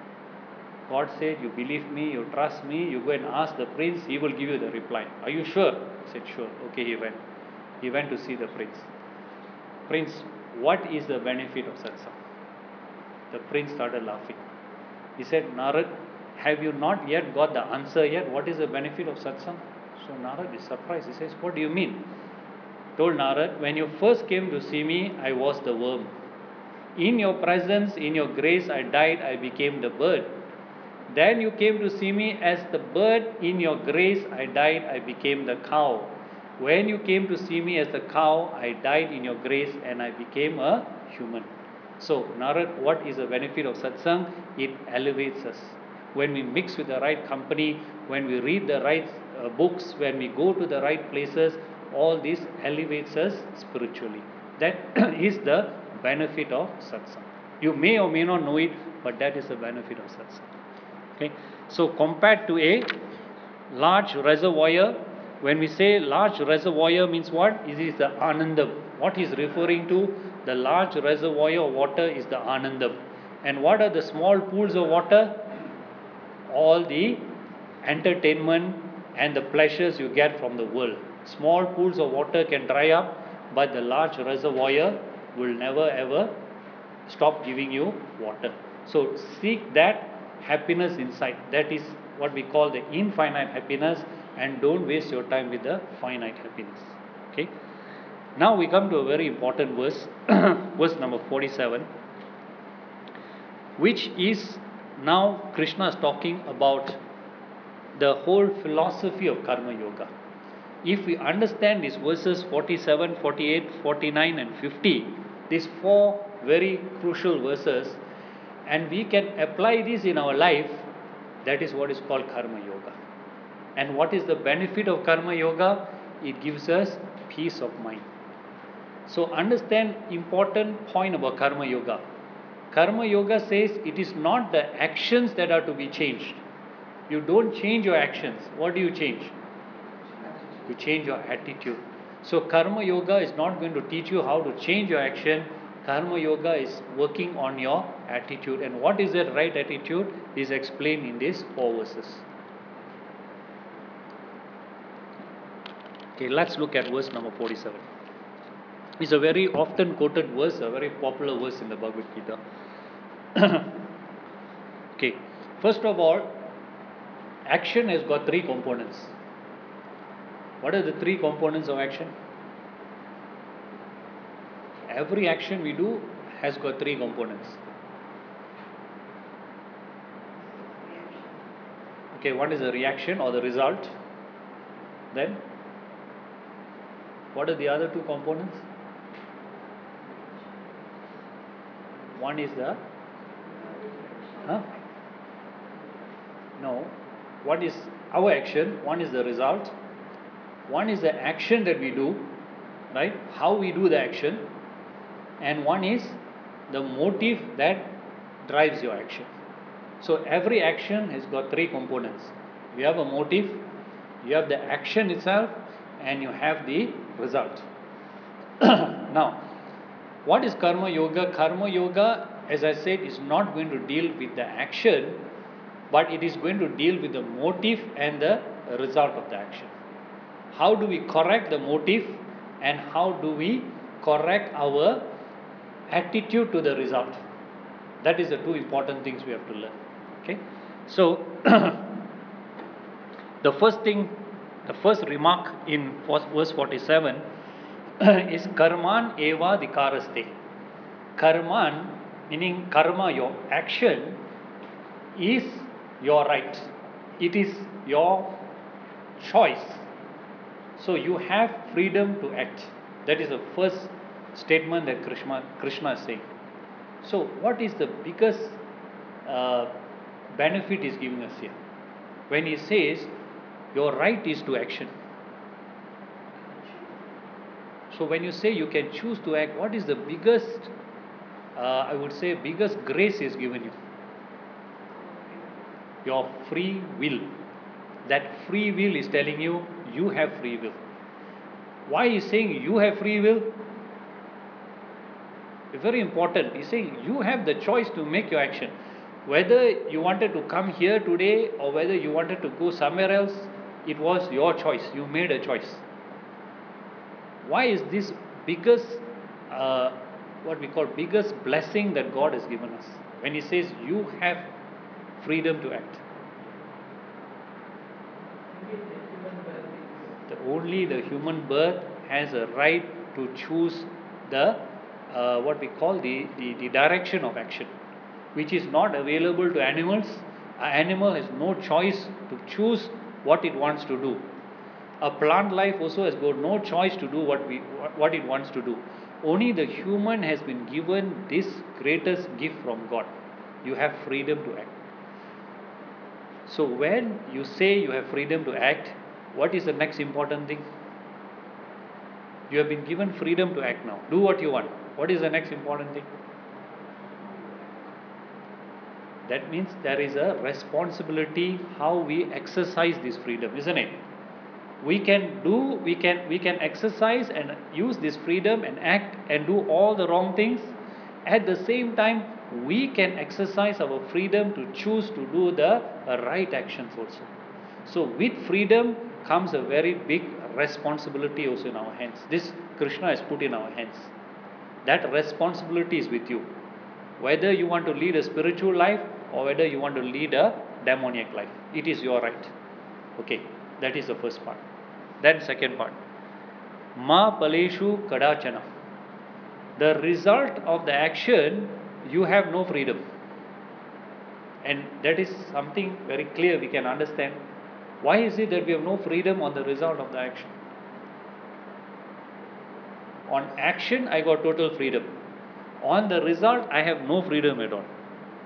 God said, you believe me, you trust me, you go and ask the prince, he will give you the reply. Are you sure? He said, sure. Okay, he went. He went to see the prince. Prince, what is the benefit of satsang? The prince started laughing. He said, Narad, have you not yet got the answer yet? What is the benefit of satsang? So Narad is surprised. He says, what do you mean? Told Narad, when you first came to see me, I was the worm. In your presence, in your grace, I died, I became the bird. Then you came to see me as the bird. In your grace, I died, I became the cow. When you came to see me as the cow, I died in your grace and I became a human. So, Narad, what is the benefit of satsang? It elevates us. When we mix with the right company, when we read the right uh, books, when we go to the right places, all this elevates us spiritually. That is the benefit of satsang. You may or may not know it, but that is the benefit of satsang. Okay, so compared to a large reservoir, when we say large reservoir means what? It is the Anandam. What he is referring to, the large reservoir of water is the Anandam. And what are the small pools of water? All the entertainment and the pleasures you get from the world. Small pools of water can dry up, but the large reservoir will never ever stop giving you water. So seek that happiness inside. That is what we call the infinite happiness, and don't waste your time with the finite happiness. Okay. Now we come to a very important verse, verse number forty-seven, which is now Krishna is talking about the whole philosophy of Karma Yoga. If we understand these verses forty-seven, forty-eight, forty-nine, and fifty, these four very crucial verses, and we can apply this in our life, that is what is called Karma Yoga. And what is the benefit of Karma Yoga? It gives us peace of mind. So understand important point about Karma Yoga. Karma Yoga says it is not the actions that are to be changed. You don't change your actions. What do you change? You change your attitude. So Karma Yoga is not going to teach you how to change your action. Karma Yoga is working on your attitude. And what is that right attitude is explained in these four verses. Okay, let's look at verse number forty-seven. It's a very often quoted verse, a very popular verse in the Bhagavad Gita. Okay, first of all, action has got three components. What are the three components of action? Every action we do has got three components. Okay, one is the reaction or the result. Then, what are the other two components? One is the, huh? No, one is our action, one is the result, one is the action that we do, right? How we do the action, and one is the motive that drives your action. So every action has got three components. You have a motive, you have the action itself, and you have the result. Now, what is karma yoga? Karma yoga, as I said, is not going to deal with the action, but it is going to deal with the motive and the result of the action. How do we correct the motive, and how do we correct our attitude to the result? That is the two important things we have to learn. Okay, so the first thing, the first remark in verse forty-seven is karman eva dikaraste. Karman, meaning karma, your action, is your right. It is your choice. So you have freedom to act. That is the first statement that Krishna, Krishna is saying. So what is the biggest uh, benefit is giving us here? When he says your right is to action. So when you say you can choose to act, what is the biggest, uh, I would say, biggest grace is given you? Your free will. That free will is telling you you have free will. Why is saying you have free will? Very important. He's saying you have the choice to make your action. Whether you wanted to come here today or whether you wanted to go somewhere else, it was your choice. You made a choice. Why is this biggest, uh, what we call biggest blessing that God has given us? When He says you have freedom to act. The, only the human birth has a right to choose the, uh, what we call the, the, the direction of action, which is not available to animals. An animal has no choice to choose what it wants to do. A plant life also has got no choice to do what we what it wants to do. Only the human has been given this greatest gift from God. You have freedom to act. So when you say you have freedom to act, what is the next important thing? You have been given freedom to act now. Do what you want. What is the next important thing? That means there is a responsibility how we exercise this freedom, isn't it? We can do, we can we can exercise and use this freedom and act and do all the wrong things. At the same time, we can exercise our freedom to choose to do the right actions also. So with freedom comes a very big responsibility also in our hands. This Krishna has put in our hands. That responsibility is with you. Whether you want to lead a spiritual life or whether you want to lead a demoniac life, it is your right. Okay, that is the first part. Then second part, ma paleshu kadachana. The result of the action, you have no freedom. And that is something very clear we can understand. Why is it that we have no freedom on the result of the action? On action, I got total freedom. On the result, I have no freedom at all.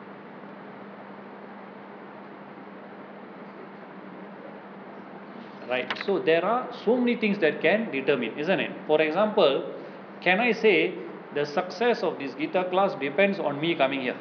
Right. So there are so many things that can determine, isn't it? For example, can I say the success of this Gita class depends on me coming here?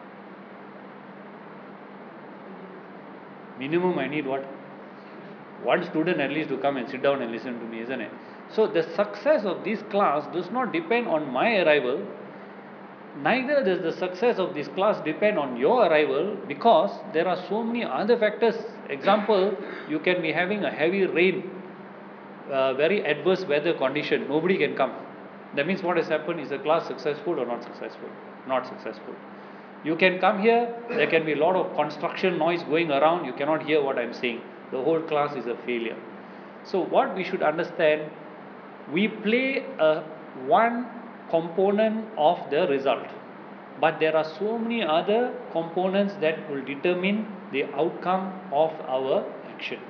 Minimum I need what? One student at least to come and sit down and listen to me, isn't it? So the success of this class does not depend on my arrival. Neither does the success of this class depend on your arrival, because there are so many other factors. Example, you can be having a heavy rain, uh, very adverse weather condition, nobody can come. That means what has happened? Is the class successful or not successful? Not successful. You can come here, there can be a lot of construction noise going around, you cannot hear what I am saying. The whole class is a failure. So what we should understand, we play a one component of the result. but there are so many other components that will determine the outcome of our action.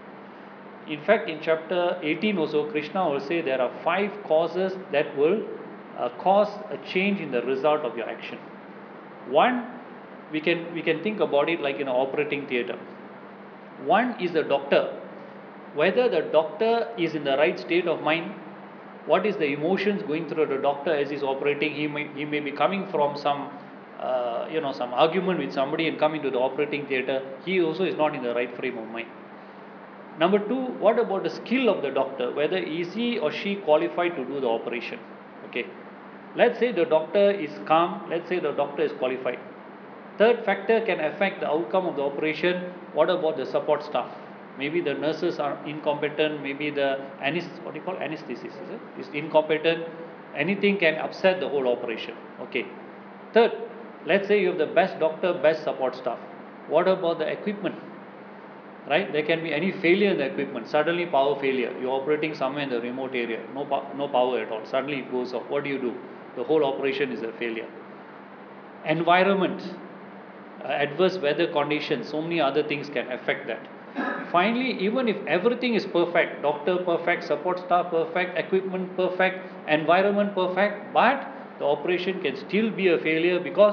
In fact, in chapter eighteen also, Krishna will say there are five causes that will uh, cause a change in the result of your action. One, we can we can think about it like in an operating theatre. One is the doctor. Whether the doctor is in the right state of mind, what is the emotions going through the doctor as he's operating. He may, he may be coming from some uh, you know some argument with somebody and coming to the operating theatre. He also is not in the right frame of mind. Number two, what about the skill of the doctor? Whether is he or she qualified to do the operation? Okay, let's say the doctor is calm. Let's say the doctor is qualified. Third factor can affect the outcome of the operation. What about the support staff? Maybe the nurses are incompetent. Maybe the anest what do you call anesthetist is it? Is incompetent. Anything can upset the whole operation. Okay. Third, let's say you have the best doctor, best support staff. What about the equipment? Right? There can be any failure in the equipment. Suddenly power failure. You're operating somewhere in the remote area. No, no power at all. Suddenly it goes off. What do you do? The whole operation is a failure. Environment, uh, adverse weather conditions, so many other things can affect that. Finally, even if everything is perfect, doctor perfect, support staff perfect, equipment perfect, environment perfect, but the operation can still be a failure because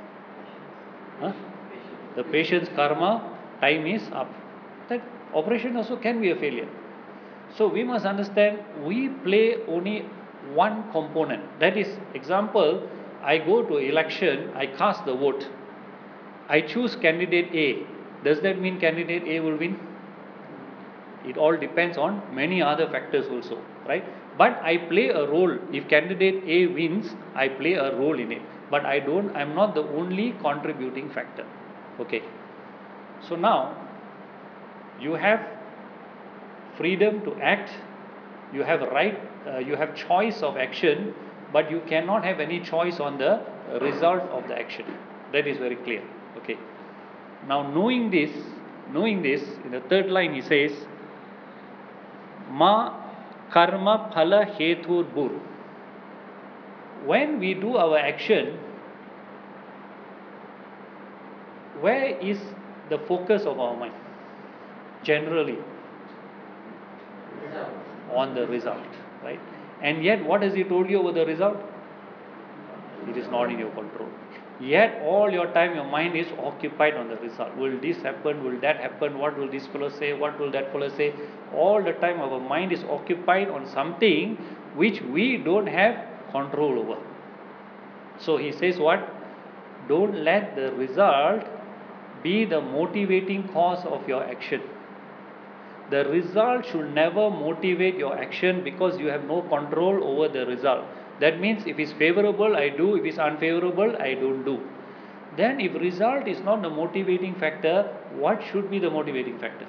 huh, the patient's karma time is up. That operation also can be a failure. So we must understand we play only one component. That is, example, I go to election, I cast the vote. I choose candidate A. Does that mean candidate A will win? It all depends on many other factors also, right? But I play a role. If candidate A wins, I play a role in it. But I don't, I'm not the only contributing factor. Okay. So now you have freedom to act, you have right, uh, you have choice of action, but you cannot have any choice on the result of the action. That is very clear. Okay. Now knowing this, knowing this, in the third line he says, Ma karma phala hetur bur. When we do our action, where is the focus of our mind? Generally, on the result, right? And yet, what has he told you about the result? It is not in your control. Yet, all your time, your mind is occupied on the result. Will this happen? Will that happen? What will this fellow say? What will that fellow say? All the time, our mind is occupied on something which we don't have control over. So, he says, what? Don't let the result be the motivating cause of your action. The result should never motivate your action because you have no control over the result. That means if it's favorable, I do. If it's unfavorable, I don't do. Then if result is not the motivating factor, what should be the motivating factor?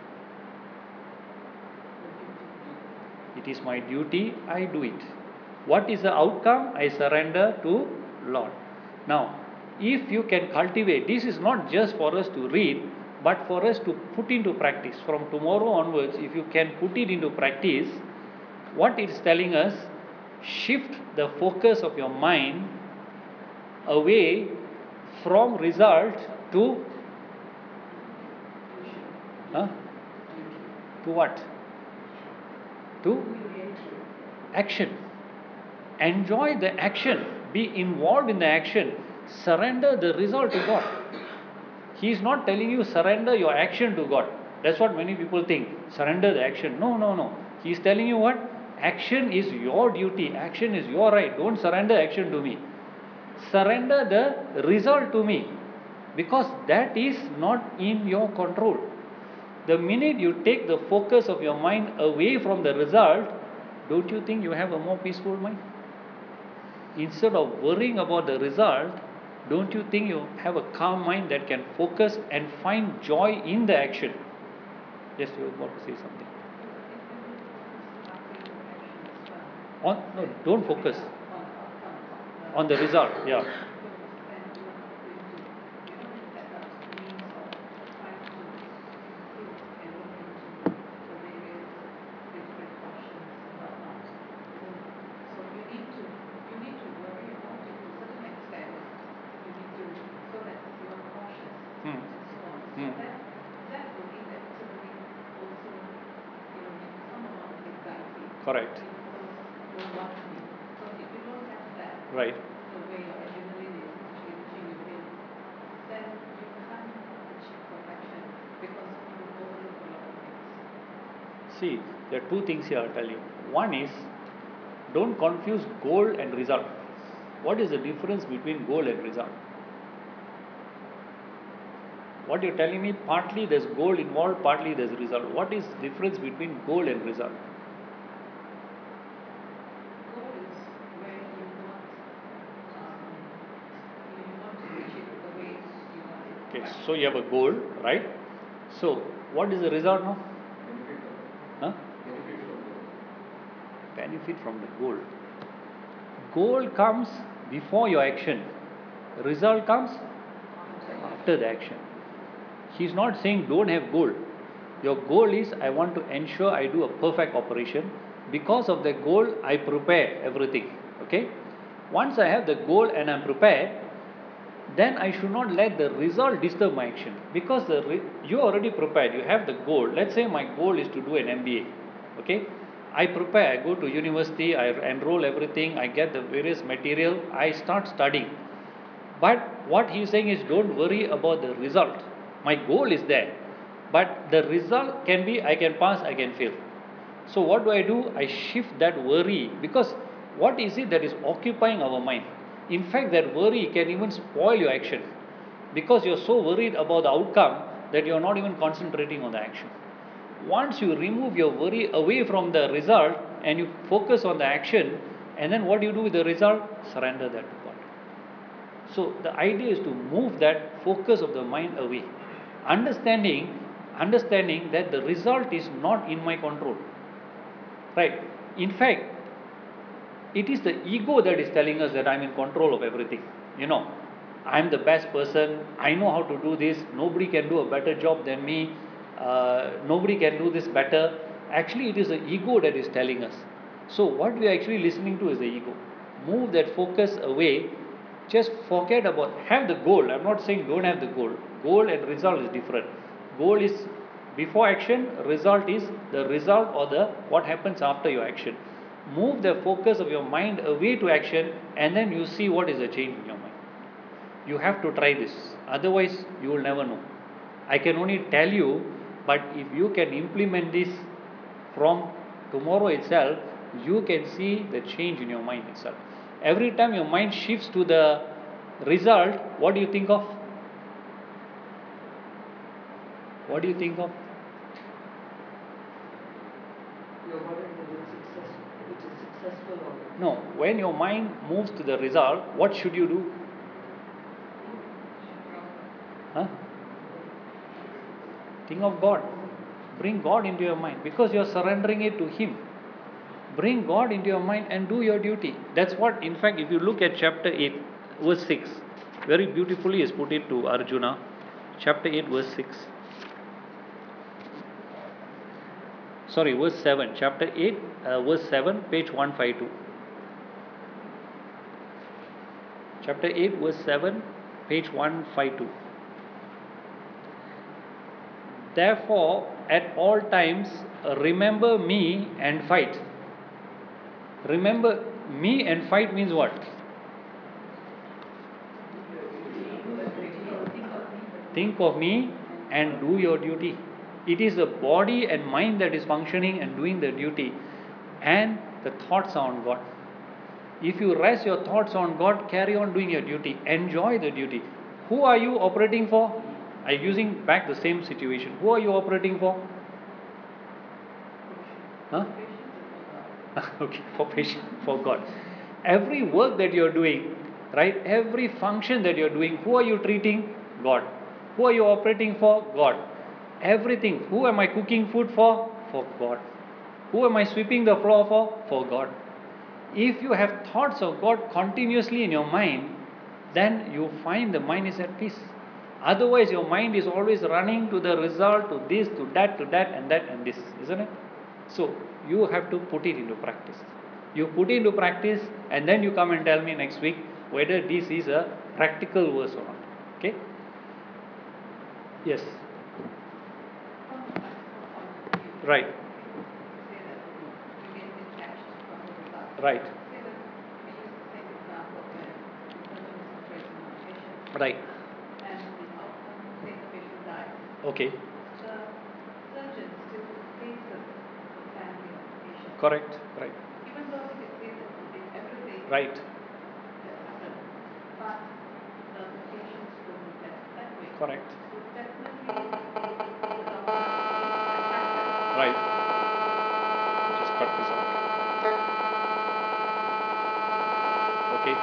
It is my duty, I do it. What is the outcome? I surrender to Lord. Now, if you can cultivate, this is not just for us to read, but for us to put into practice. From tomorrow onwards, if you can put it into practice, what it's telling us, shift the focus of your mind away from result to huh? to what? To action. Enjoy the action, be involved in the action, surrender the result to God. He is not telling you surrender your action to God. That's what many people think. Surrender the action. No, no, no. He is telling you what? Action is your duty. Action is your right. Don't surrender action to me. Surrender the result to me. Because that is not in your control. The minute you take the focus of your mind away from the result, don't you think you have a more peaceful mind? Instead of worrying about the result, don't you think you have a calm mind that can focus and find joy in the action? Yes, you want to say something. On, no, don't focus on the result. Yeah. Correct. Right. See, there are two things here I'll tell you. One is, don't confuse goal and result. What is the difference between goal and result? What you're telling me, partly there's goal involved, partly there's result. What is the difference between goal and result? Okay, so you have a goal, right? So, what is the result now? Huh? Benefit from the goal. Goal comes before your action, result comes after the action. He's not saying don't have goal. Your goal is, I want to ensure I do a perfect operation. Because of the goal, I prepare everything. Okay? Once I have the goal and I'm prepared, then I should not let the result disturb my action. Because the re- you already prepared, you have the goal. Let's say my goal is to do an M B A. Okay? I prepare, I go to university, I enroll everything, I get the various material, I start studying. But what he's saying is, don't worry about the result. My goal is there, but the result can be I can pass, I can fail. So what do I do? I shift that worry, because what is it that is occupying our mind? In fact, that worry can even spoil your action, because you're so worried about the outcome that you're not even concentrating on the action. Once you remove your worry away from the result and you focus on the action, and then what do you do with the result? Surrender that to God. So the idea is to move that focus of the mind away. Understanding, understanding that the result is not in my control. Right? In fact, it is the ego that is telling us that I'm in control of everything. You know, I'm the best person, I know how to do this, nobody can do a better job than me, uh, nobody can do this better. Actually, it is the ego that is telling us. So, what we are actually listening to is the ego. Move that focus away. Just forget about, have the goal. I'm not saying don't have the goal. Goal and result is different. Goal is before action, result is the result or the what happens after your action. Move the focus of your mind away to action, and then you see what is the change in your mind. You have to try this, otherwise, you will never know. I can only tell you, but if you can implement this from tomorrow itself, you can see the change in your mind itself. Every time your mind shifts to the result, what do you think of? What do you think of? You're worried that it's successful, it is successful or No, when your mind moves to the result, what should you do? Huh? Think of God. Bring God into your mind, because you're surrendering it to Him. Bring God into your mind and do your duty. That's what, in fact, if you look at chapter eight, verse six, very beautifully is put it to Arjuna. Chapter eight, verse six. Sorry, verse seven. Chapter eight, uh, verse seven, page one fifty-two. Chapter eight, verse seven, page one fifty-two. Therefore, at all times, remember me and fight. Remember me and fight means what? Think of me and do your duty. It is the body and mind that is functioning and doing the duty, and the thoughts are on God. If you rest your thoughts on God, carry on doing your duty, enjoy the duty. Who are you operating for? I'm using back the same situation. Who are you operating for? Huh? Okay, for patient, for God. Every work that you're doing, right? Every function that you're doing, who are you treating? God. Who are you operating for? God. Everything. Who am I cooking food for? For God. Who am I sweeping the floor for? For God. If you have thoughts of God continuously in your mind, then you find the mind is at peace. Otherwise, your mind is always running to the result, to this, to that, to that, and that, and this, isn't it? So, you have to put it into practice. You put it into practice, and then you come and tell me next week whether this is a practical verse or not. Okay? Yes. Right. Right. Say that we use the same example where surgeon is operating on a patient Right. and the outcome, say the patient dies. Okay. The surgeon still faces the family of the patient. Correct. Right. Even though he says that he did everything Right. that happened, but the patients don't look at it that way. Correct. So definitely the doctor is affected. Right. Just cut this out. Okay.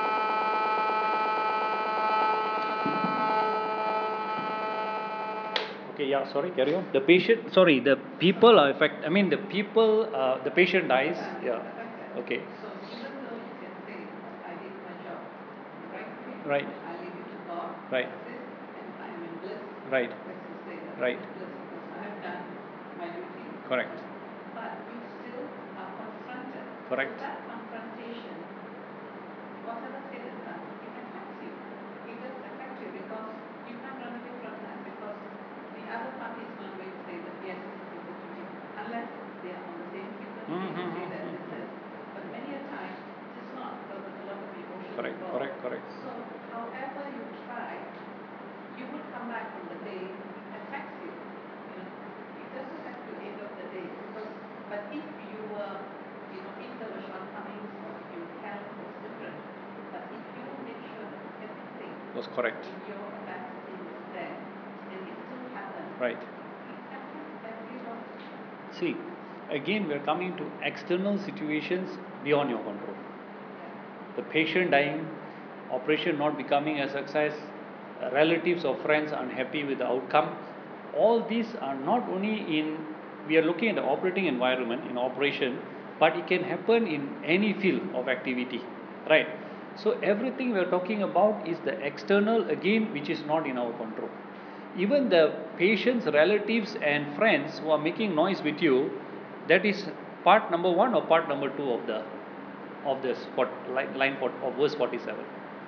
Okay. Yeah. Sorry. Carry on. The patient. Sorry. The people are affected. I mean, the people. Uh, the patient dies. Family Yeah. is affected. Okay. So even though you can say that I did my job the right way, Right. I leave it to God, Right. that's it, and I am in bliss. Right. Let's just say that Right. I'm in bliss because I have done my duty. Correct. But you still are confronted. Correct. So that confrontation, whatever said and done, it affects you. It does affect you because you can't run away from that because the other party is not going to say that yes, this is a duty, unless they are on the same frequency Mm-hmm. and say that Mm-hmm. this is. But many a time it is not because there's a lot of emotion Correct. involved. Correct. Correct. So however you try, you would come back on the day it affects you. You know, it does affect you end of the day because but if you were you know, if there were shortcomings or if your health was different, but if you make sure that everything Was correct. in your capacity was there and it still happened, Right. it affects everyone. See, again, we are coming to external situations beyond your control. Yeah. The patient dying, operation not becoming a success, relatives or friends unhappy with the outcome. All these are not only in, we are looking at the operating environment in operation, but it can happen in any field of activity, right? So everything we are talking about is the external again, which is not in our control. Even the patient's relatives and friends who are making noise with you, that is part number one or part number two of the of this line, line of verse forty-seven.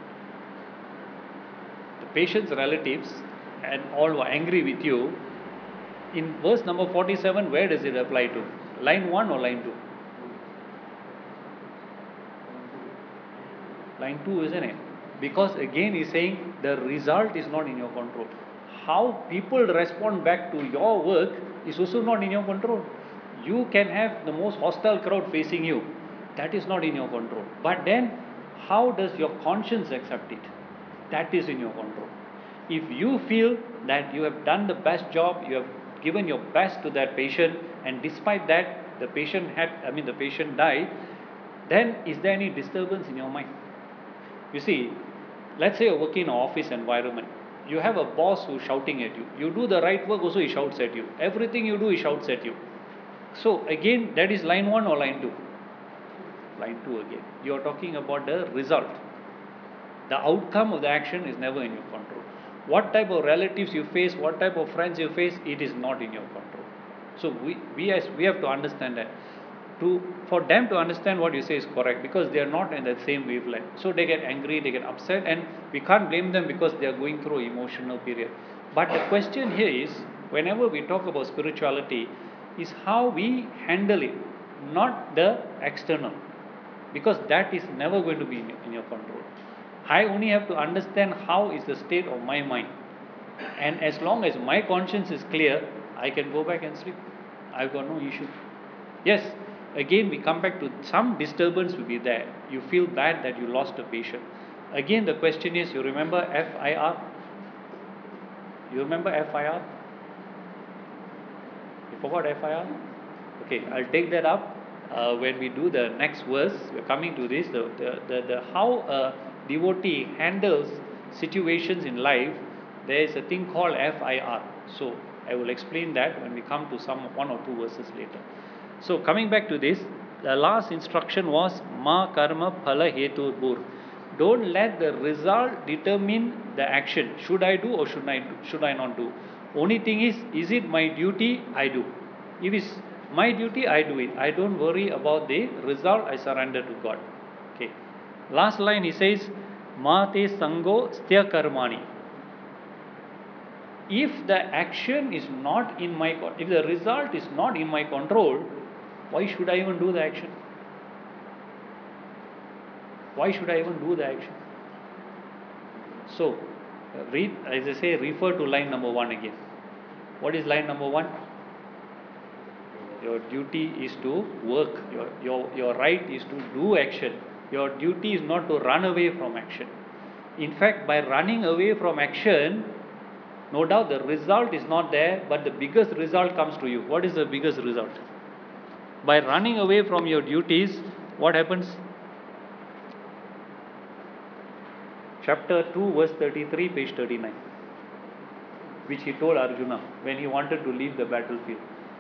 The patient's relatives and all were angry with you. In verse number forty-seven, where does it apply to? Line one or line two? Line two, isn't it? Because again, he's saying the result is not in your control. How people respond back to your work is also not in your control. You can have the most hostile crowd facing you, that is not in your control. But then, how does your conscience accept it? That is in your control. If you feel that you have done the best job, you have given your best to that patient, and despite that, the patient had, I mean, the patient died, then is there any disturbance in your mind? You see, let's say you're working in an office environment. You have a boss who's shouting at you. You do the right work, also he shouts at you. Everything you do, he shouts at you. So again, that is line one or line two? Line two again. You are talking about the result. The outcome of the action is never in your control. What type of relatives you face, what type of friends you face, it is not in your control. So we, we as we have to understand that. To for them to understand what you say is correct because they are not in the same wavelength. So they get angry, they get upset, and we can't blame them because they are going through emotional period. But the question here is, whenever we talk about spirituality, is how we handle it, not the external, because that is never going to be in, in your control. I only have to understand how is the state of my mind, and as long as my conscience is clear, I can go back and sleep. I've got no issue. Yes, again we come back to some disturbance will be there. You feel bad that you lost a patient. Again, the question is, you remember F I R? You remember F I R? You forgot F I R? Okay, I'll take that up uh, when we do the next verse. We're coming to this. The, the, the, the how a devotee handles situations in life. There is a thing called F I R. So I will explain that when we come to some one or two verses later. So coming back to this, the last instruction was Ma Karma Phala Hetu Bur. Don't let the result determine the action. Should I do or should I do? Should I not do? Only thing is, is it my duty? I do. If it's my duty, I do it. I don't worry about the result. I surrender to God. Okay. Last line he says, Mate Sango Stya Karmani. If the action is not in my, if the result is not in my control, why should I even do the action? Why should I even do the action? So, uh, read, as I say, refer to line number one again. What is line number one? Your duty is to work. Your, your, your right is to do action. Your duty is not to run away from action. In fact, by running away from action, no doubt the result is not there, but the biggest result comes to you. What is the biggest result? By running away from your duties, what happens? Chapter two, verse thirty-three, page thirty-nine, which he told Arjuna when he wanted to leave the battlefield.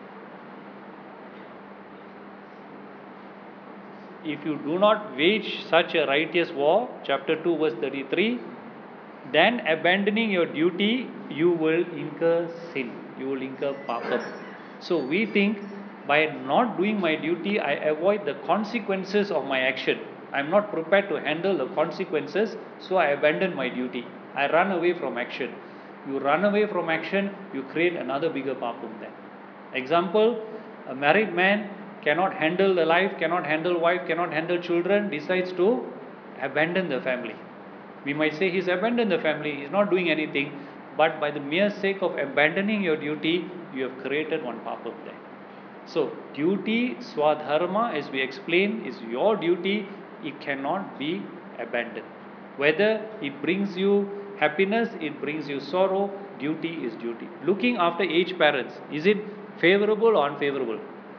If you do not wage such a righteous war, chapter two, verse thirty-three, then abandoning your duty, you will incur sin, you will incur papam. So we think by not doing my duty, I avoid the consequences of my action. I am not prepared to handle the consequences, so I abandon my duty. I run away from action. You run away from action, you create another bigger papam then. Example, a married man cannot handle the life, cannot handle wife, cannot handle children, decides to abandon the family. We might say he's abandoned the family, he's not doing anything, but by the mere sake of abandoning your duty, you have created one papam there. So, duty, swadharma, as we explained, is your duty, it cannot be abandoned. Whether it brings you happiness, it brings you sorrow, duty is duty. Looking after aged parents, is it favorable or unfavorable?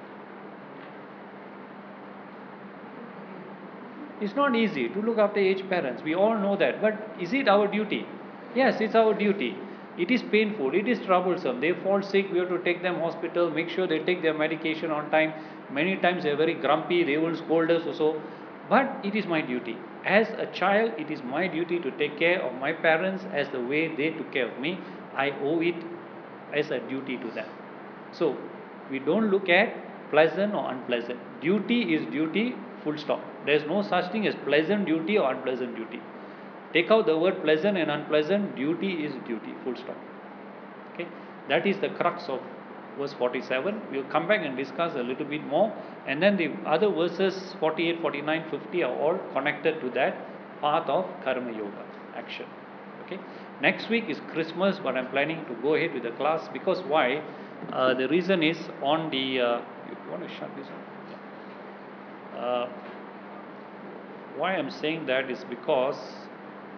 It's not easy to look after aged parents. We all know that. But is it our duty? Yes, it's our duty. It is painful. It is troublesome. They fall sick. We have to take them hospital. Make sure they take their medication on time. Many times they are very grumpy. They will scold us also. But it is my duty. As a child, it is my duty to take care of my parents as the way they took care of me. I owe it as a duty to them. So, we don't look at pleasant or unpleasant. Duty is duty, full stop. There is no such thing as pleasant duty or unpleasant duty. Take out the word pleasant and unpleasant, duty is duty, full stop. Okay, that is the crux of verse forty-seven. We will come back and discuss a little bit more, and then the other verses forty-eight, forty-nine, fifty are all connected to that path of karma yoga, action. Okay, next week is Christmas, but I'm planning to go ahead with the class because why? Uh, the reason is on the. Uh, you want to shut this off? Uh, why I'm saying that is because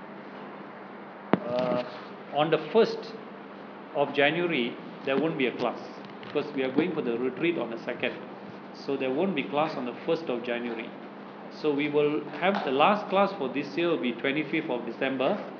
uh, on the first of January there won't be a class because we are going for the retreat on the second, so there won't be class on the first of January. So we will have the last class for this year will be twenty-fifth of December,